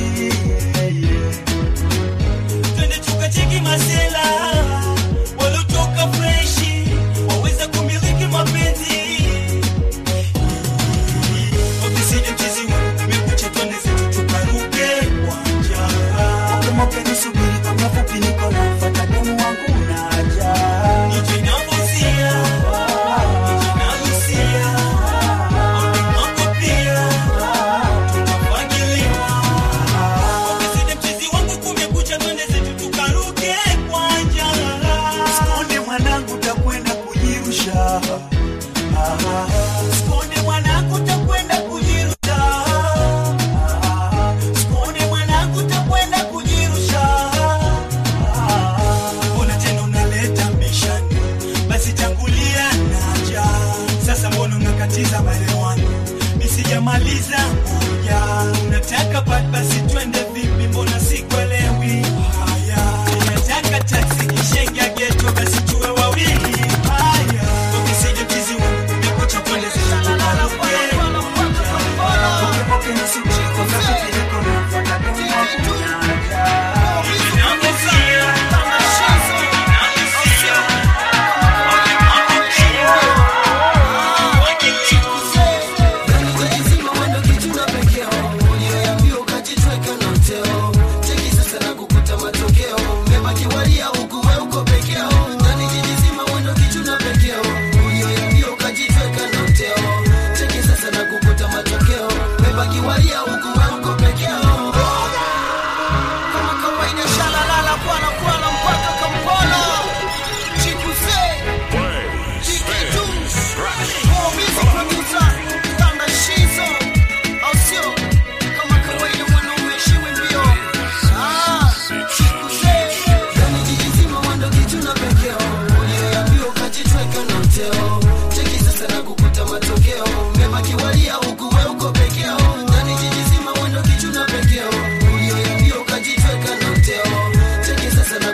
Twende tukacheki masela Walotoka freshi Waweza kumiliki mapenzi Wakisije mchizi wangu Mekucha twende zetu tukaruke wanja Wakemoke nisubiri kwa mafupi niko na mfata demu wangu naja Skonde mwanangu takwenda kujirusha Skonde mwanangu takwenda kujirusha Mbona tena unaleta mbishani Basi tangulia naja Sasa mbona unakatiza maelewano Nisijamaliza moja Unataka bad basi twende vipi Mbona sikuelewi Haya Unataka taxi kishengia geto Basi tuwe wawili Haya Ukisije kizi wangu Sasa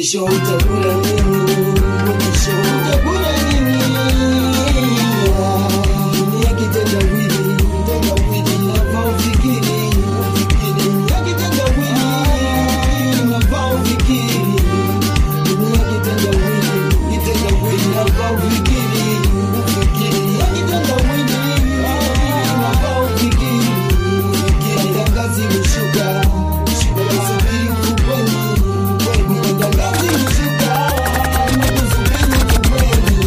mwisho utakula nini? Mwisho utakula nini? Dunia kitendawili, kitendawili nafaa ufikiri, ufikiri. Dunia kitendawili, nafaa ufikiri. Dunia kitendawili, kitendawili nafaa ufikiri, ufikiri. Dunia kitendawili, nafaa ufikiri, ufikiri. Tangazi mshuka, shuka subiri ukubweni, ukubweni. Tangazi mshuka, subiri ukubweni.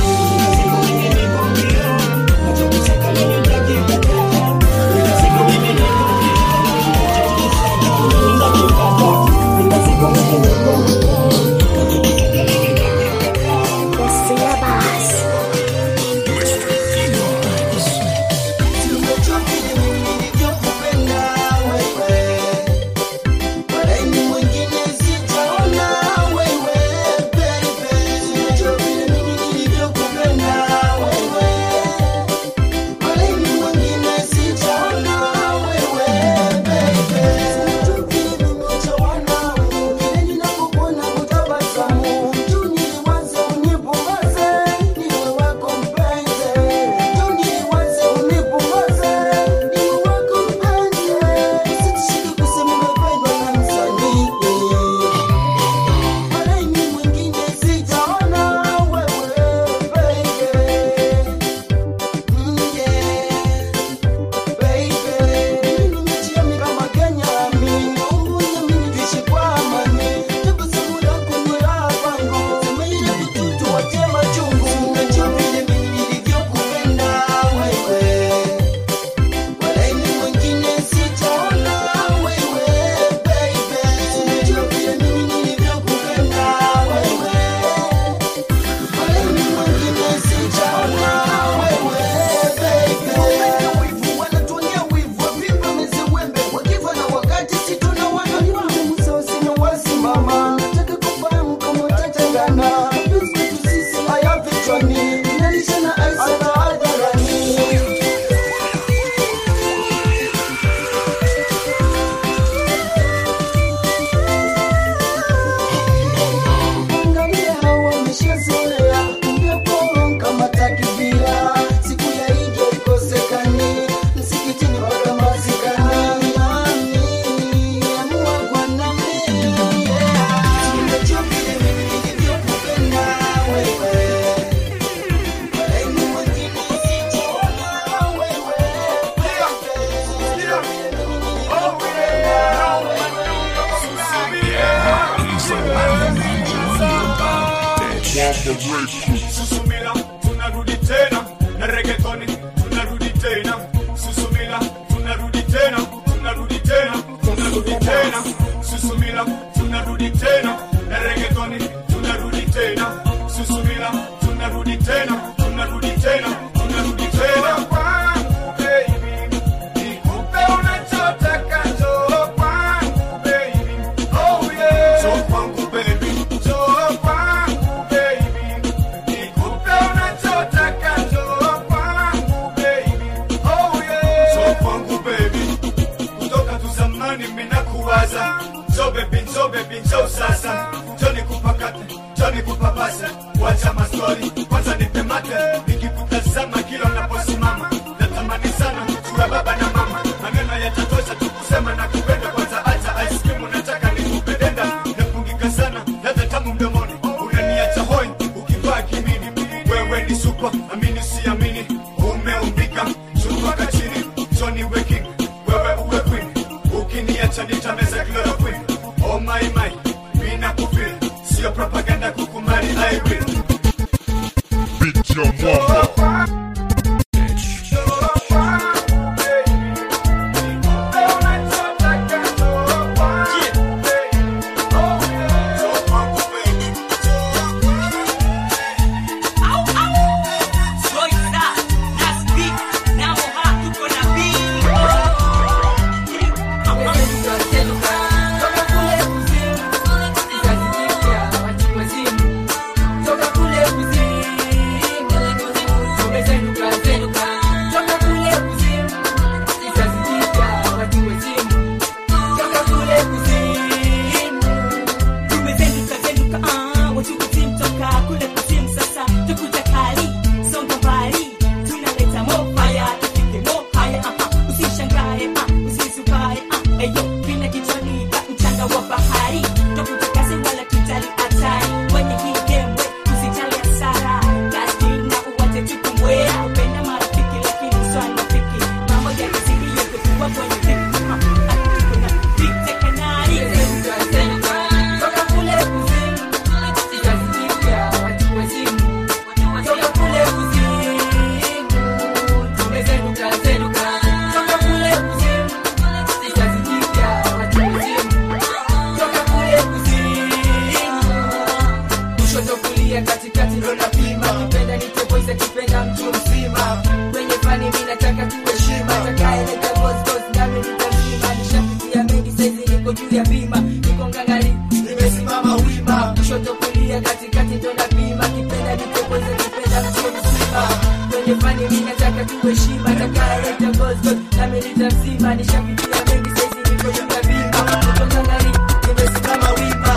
Susumila, tunarudi tena na reggaetoni, tunarudi tena. Susumila, tunarudi tena, tunarudi tena, tunarudi tena. Susumila, tunarudi tena na reggaetoni, tunarudi tena. Susumila, tunarudi tena, tunarudi tena, tunarudi tena. Kwangu baby, nikupe unachotaka, njoo kwangu baby, oh yeah. Njoo kwangu baby, njoo kwangu baby, nikupe unachotaka, njoo kwangu baby, oh yeah. Njoo kwangu baby, kutoka tu zamani mimi nakuwaza. Njoo baby, njoo baby, njoo sasa, njoo nikupakate, njoo nikupapase. Wacha mastori, kwanza nipe mate. Nikikutazama kila unaposimama, natamani sana tuwe baba na mama. Maneno yatatosha tu kusema na kupenda. Kwanza acha ice cream, unataka nikupendenda. Napungika sana, ladha tamu mdomoni, unaniacha hoi ukivaa kimini. Wewe ni super, amini usiamini, umeumbika shuka chini. Johnny Waking, wewe uwe queen, ukiniacha nitameza chloroquine. Oh my my, mimi nakufeel, sio propaganda kukumali I will. Beat your mom. katikati ndo napima. Kipenda nitoboiza kipenda mtu mzima. Kwenye fani mimi nataka tuheshima. Takaye leta boss boss nami nitamzima. Nishapitia mengi saizi niko juu ya bima. Niko ngangari nimesimama wima. Kushoto kulia katikati ndo napima. Kipenda nitoboiza kipenda mtu mzima. Kwenye fani mimi nataka tuheshima. Takaye leta boss boss nami nitamzima. Nishapitia mengi saizi niko juu ya bima. Niko ngangari nimesimama wima.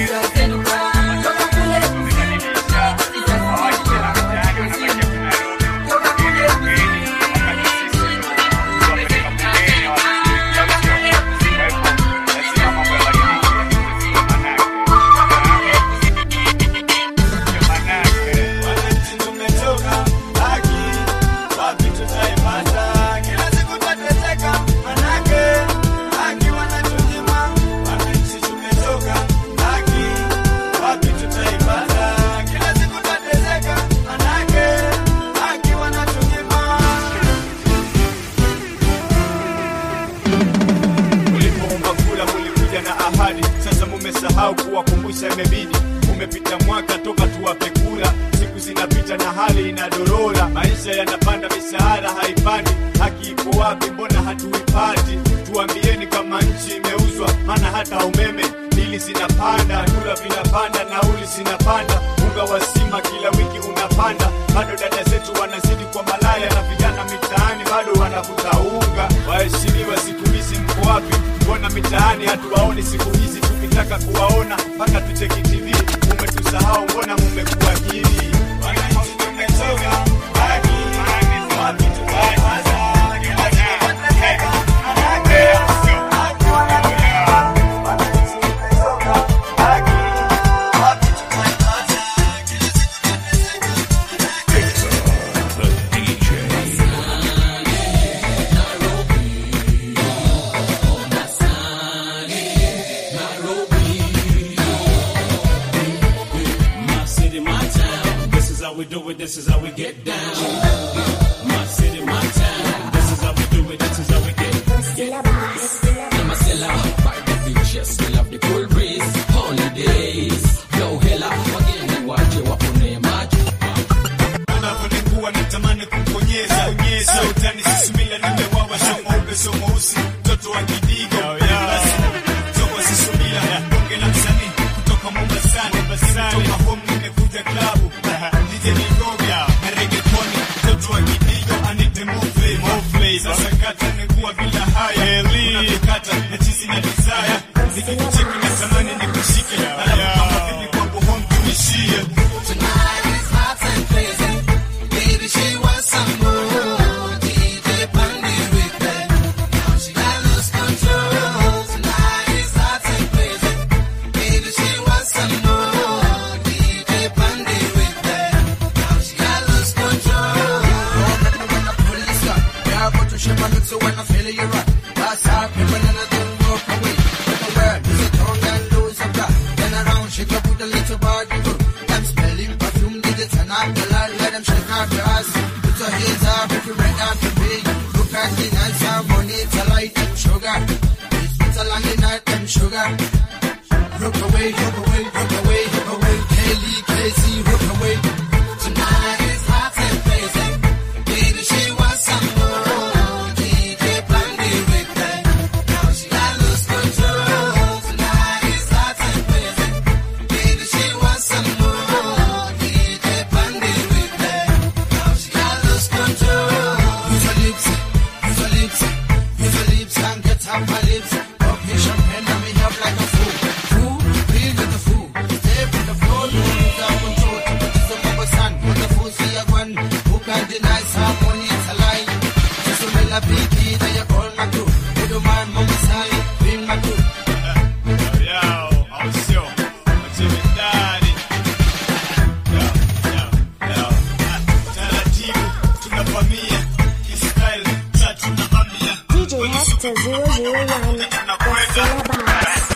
Sahau kuwakumbusha imebidi. Umepita mwaka toka tuwape kura. Siku zinapita na hali inadorora. Maisha yanapanda mishahara haipandi. Haki iko wapi mbona hatuipati? Tuambieni kama nchi imeuzwa. Maana hata umeme bili zinapanda. Kula vinapanda, nauli zinapanda. Unga wa sima kila wiki unapanda. Bado dada zetu wanazidi kwa malaya. Na vijana mitaani bado wanakuta unga. Waheshimiwa siku hizi mko wapi? Mbona mitaani hatuwaoni siku hizi? Tukitaka kuwaona mpaka tucheki T V. Umetusahau mbona mmekuwa hivi? Wananchi tumechoka, haki wapi tukaipata? We do it, this is how we get down. My city, my town. This is how we do it, this is how we get down. I'm a seller, by the beaches, we love the cool breeze. Holidays, yo hela, wageni waje wapone maji. Unaponikuwa natamani kumponyeza, onyeza utani sisumila nimewawa somo upe somo usi. Mtoto wa kidigo, Toko sisumila, bonge la msanii, kutoka Mombasani, kutoka home nimekuja klabu. Sasa kata nikuwa bila haya. Unakata na chizi na desire. Nikikucheki na samani nikushike. Alafu kama bibi kwangu home tuishie. Tonight is hot and crazy. Baby she wants some more. D J Bundy with that. Now she got lost control. Tonight is hot and crazy. Baby she wants some more. D J Bundy with that. Now she got lost control. My mix so when I feel you right. Pass out, people and I don't walk away. But the word is a tongue and lose a black. Then around, shake up with a little body good. I'm smelling perfume, did it turn out the light. Let them shake out your ass. Put your hands up if you're ready out to pay. Look at the nice and money, it's a light and sugar. It's a long night and sugar. Look away, look away, look away, look away. Kelly, Casey, look away. Tonight is hot and crazy. Baby, she wants some more. zero zero one, Priscilla Bass.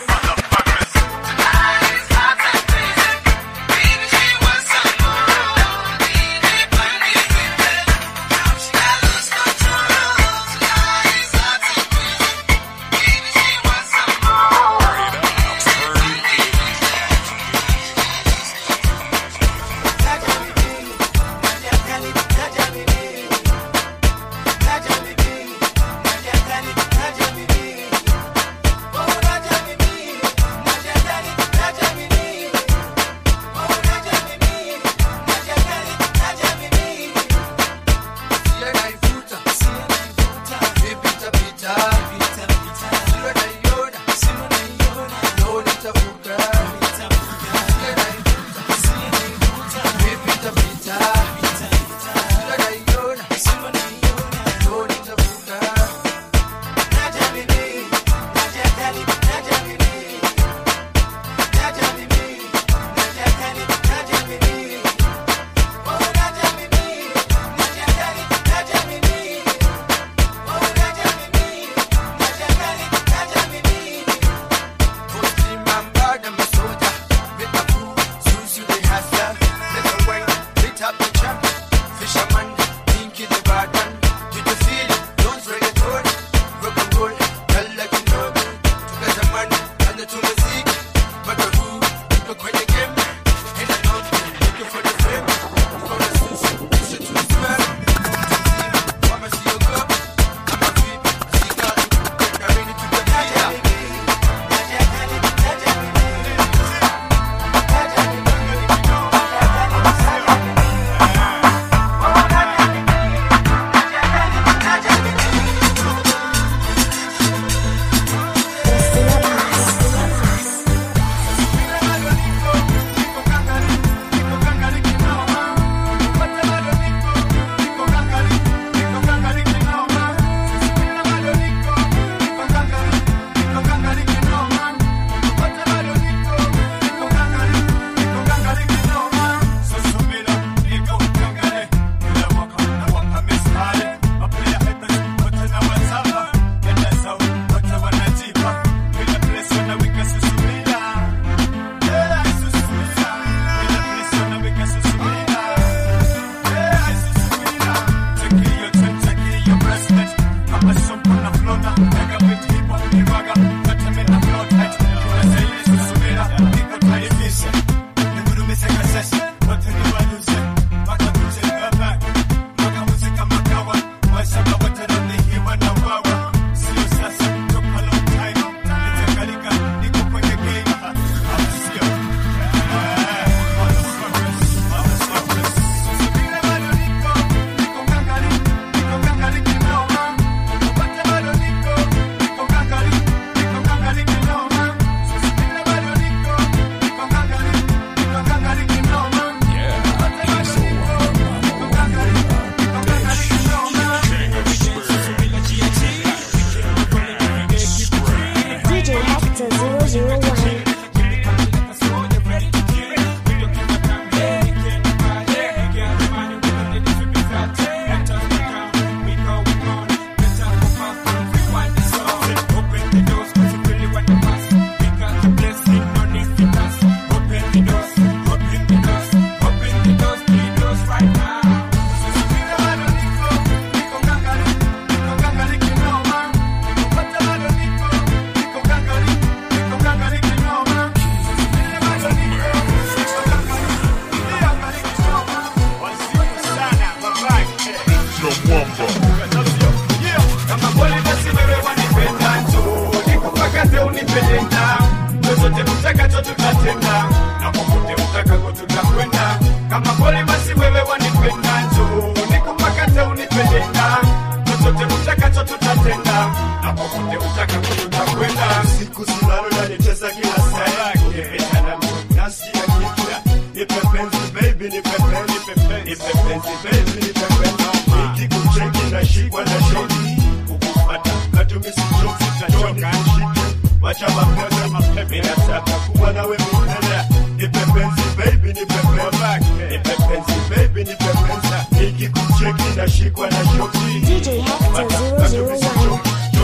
kama kweli basi wewe wanipenda njoo nikupakate unipeleka chochote utakacho tutatenda na popote utakapo tutakwenda siku silalo nanitesa kila saa nimepetana nasikia kitu nipe penzi baby nipe penzi nipe penzi baby nipe penzi nikikucheki na shikwa na shoti ukupata katumisi choki tachoka shiki wacha mapepe mapepe nataka kuwa nawe milele nipe penzi baby nipe penzi nipe penzi baby nipe penzi nikikucheki na shikwa na shoti D J Hector zero zero one.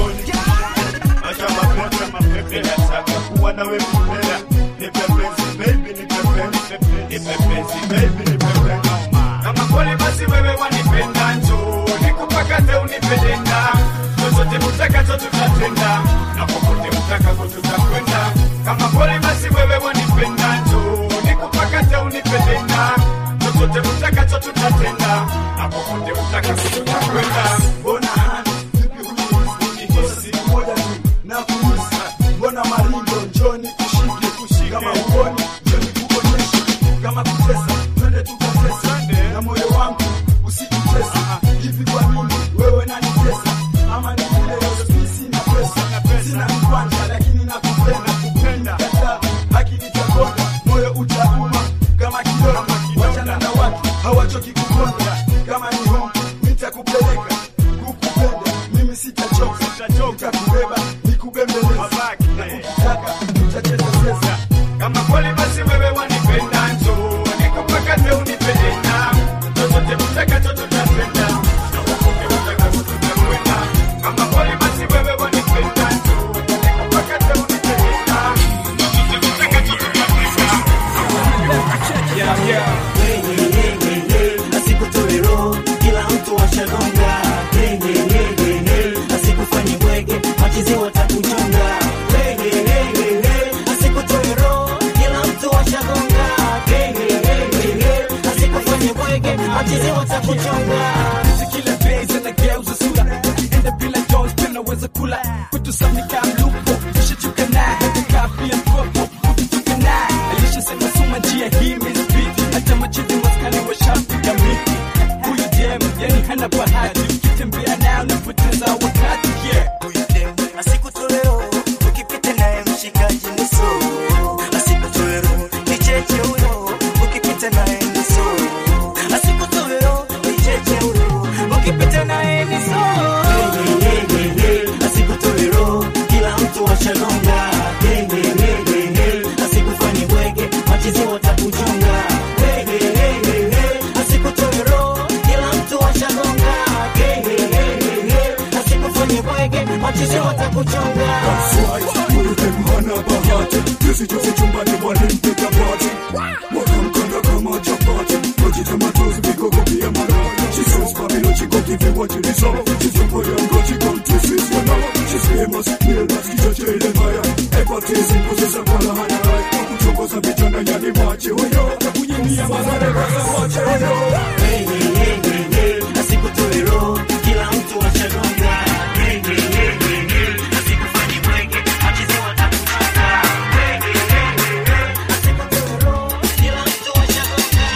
wacha mapepe mapepe nataka kuwa nawe milele nipe penzi baby nipe penzi nipe penzi baby nipe penzi kama kweli basi wewe wanipenda njoo nikupakate unipeleka chochote utakacho tutatenda na popote utakapo tutakwenda kama kweli basi wewe wanipenda njoo nikupakate unipeleka chochote utakacho tutatenda na popote utakapo tutakwenda Bona hani vipi huniulizi Kosa siku moja tu na kuuliza Bona maringo njoni kushike kushike Kama uoni njoni kuonyeshe Kama kutesa twende tukatesa Na moyo wangu usikutesa Hivi kwa nini wewe nanitesa Ama ni vile yote sina pesa Sina mkwanja lakini nakupenda kupenda Kata haki nitakonda moyo utauma Kama kidona wachana na watu hawachoki kukonda Kama ni home nitakupeleka kukupenda mimi sitachoka nitakubeba nikubembeleza na ukitaka tutacheza cheza kama kweli basi wewe wanipenda njoo nikupakate unipeleka chochote utakacho tutatenda na popote utakapo tutakwenda kama kweli basi wewe wanipenda njoo nikupakate unipeleka chochote utakacho tutatenda yeah yeah hey hey hey hey asikutoe roho kila mtu washagonga hey hey hey hey asikufanye bwege machizi watakuchonga hey hey hey hey asikutoe roho kila mtu washagonga hey hey hey hey asikufanye bwege machizi watakuchonga kila days anageuza sura enda bila doors tena weza kula kwetu sami kamlupo nishachuka naye hata kapia mkopo ukituka naye alishasema soma njia hii misbeat hata machizi maskani washapiga miti huyu dem yani hana bahati ukitembea nayo napoteza wakati yeah huyu dem asikutoleo ukipita naye mshikaji ni so asikutoleo ni cheche huyo ukipita naye ni so asikutoleo ni cheche huyo ukipita naye ni so asikutoleo kila mtu washalonga asikufanye bwege machizi watakuchonga asikutoleo kila mtu washalonga asikufanye bwege machizi watakuchonga hana bahati juzi juzi chumbani walimpiga pati wakamkanda kama chapati wajita matozi vigogo pia marati she says Babylon she gon' give you what you deserve she's your boy and God she come to seize your love she's famous real as kicha chele maya hepatitis mpuzesa pala hana right kuchongoza vijana yani mache huyo na kunyimia mazare kaza mache huyo hey hey hey hey hey asikutoe roho kila mtu washagonga hey hey hey hey hey asikufanye bwege machizi watakuchonga hey hey hey hey asikutoe roho kila mtu washagonga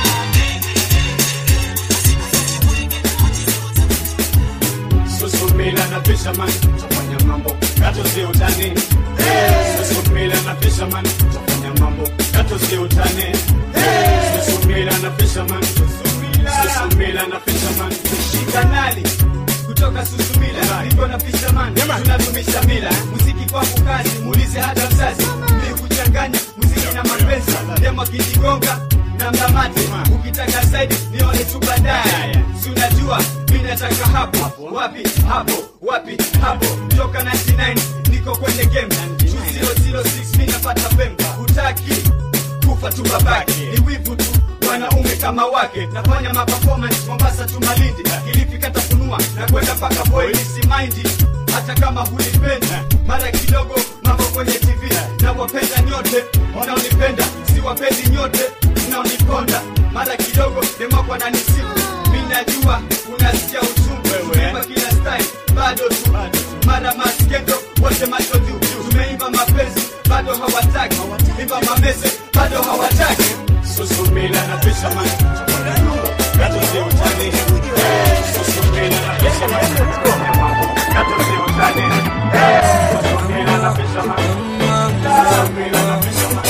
Susumila na fisherman tafanya mambo kato si utani Susumila na fisherman tafanya mambo kato si utani Susumila na fisherman Susumila na fisherman shika nali kutoka Susumila niko na fisherman tunadumisha mila muziki kwa kazi muulize hata mzazi ni kuchanganya muziki na mapenzi demo kijigonga na mlamate ukitaka zaidi nione tu baadaye si unajua mimi nataka hapo wapi hapo wapi hapo toka na tisini na tisa niko kwenye game zero zero six mimi napata pemba hutaki kufa tu babaki ni wivu tu wanaume kama wake nafanya ma performance Mombasa tu Malindi ilifika tafunua na kwenda paka boy si mind hata kama hulipendi mara kidogo mambo kwenye T V na wapenda nyote wanaonipenda si wapendi nyote mnaoniponda mara kidogo demo kwa nani siku mimi najua unasikia uchungu wewe kila style bado tu mara maskendo wote macho juu tumeimba mapenzi bado hawataki imba mameze bado hawataki Susumila na fisherman. That was the utani. Susumila na fisherman. That was the utani. Susumila na fisherman. Susumila na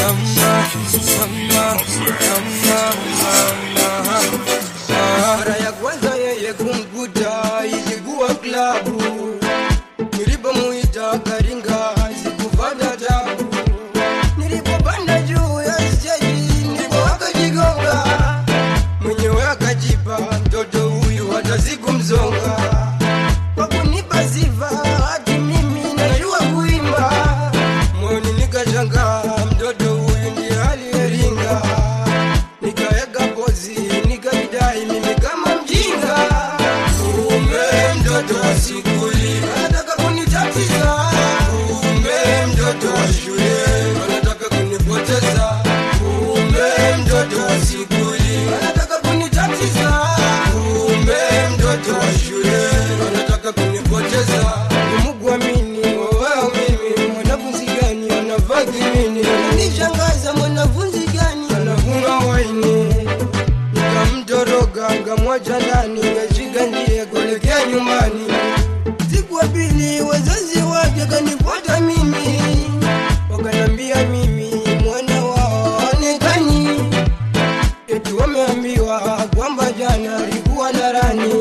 fisherman. Mara ya kwanza yeye kumkuta ilikuwa klabu, nilipomuita Karinga sikufanya tabu, nilipopanda juu ya stage nilipowaka jigonga, mwenyewe akajipa mtoto huyu hata sikumzonga, kwa kunipa sifa hati mimi najua kuimba, moyoni nikashangaa mtoto huyu ndiye aliyeringa, nikaeka pozi nikajidai mimi kama mjinga, kumbe mtoto wa sikuli anataka kunitatiza, kumbe mtoto wa shule anataka kunipoteza, kumbe mtoto wa sikuli anataka kunitatiza, kumbe mtoto wa shule anataka kunipoteza. Kumkuamini wewe mimi mwanafunzi gani anavaa kimini, nishangaza mwanafunzi gani anafunga waini, nikamtoroka ngamwacha ndani ngashika ndiye kuelekea nyumbani. Siku ya pili wazazi wake kanipata mimi, wakanambia mimi mwana wao onekani, eti wameambiwa kwamba jana alikuwa narani.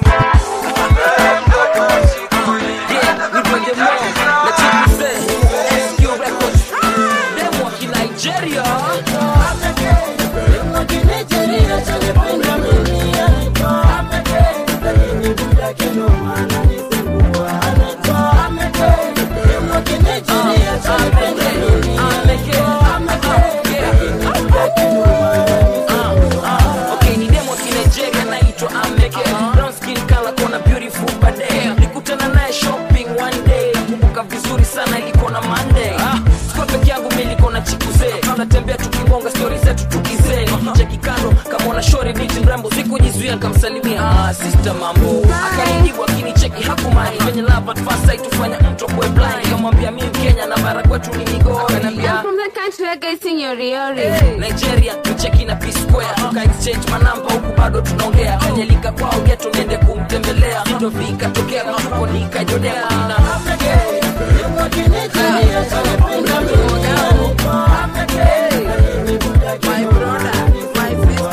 Natembea tukigonga stories zetu tukizeni, cheki kando kama una shori binti mrembo, sikujizuia nikamsalimia, ah sister mambo, akanijibu akinicheki hakumani, kwenye love at first sight tufanya mtu kwa blind, nikamwambia mimi Kenya na bara kwetu ni Migori, akanambia from the country I guess in your Riori, Nigeria tucheki na P Square, tuka exchange manamba huku bado tunaongea, kwenye lika kwao geto niende kumtembelea, ndio vika tokea mfuko nikajodea na my brother, my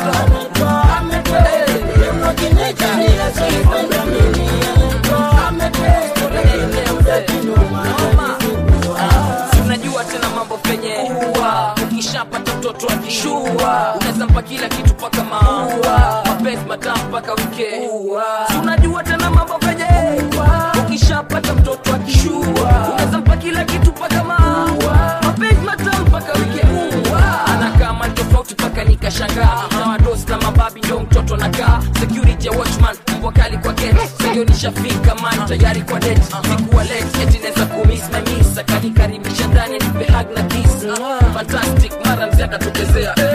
unajua tena mambo penye uwa, ukishapata mtoto akishua unaweza mpa kila kitu paka maua, mapenzi matamu paka wike uwa. Unajua tena mambo penye uwa, ukishapata mtoto akishua unaweza mpa kila kitu paka maua, mapenzi matamu paka wike uwa. Anakaa man tofauti paka nikashangaa, na wadosi na mababi ndio mtoto nakaa, security ya watchman mbwa kali kwa gate, sio nishafika man tayari kwa date, sikuwa late eti naweza kumiss my miss, akanikaribisha ndani nipe hug na kiss, fantastic mara mzee akatokezea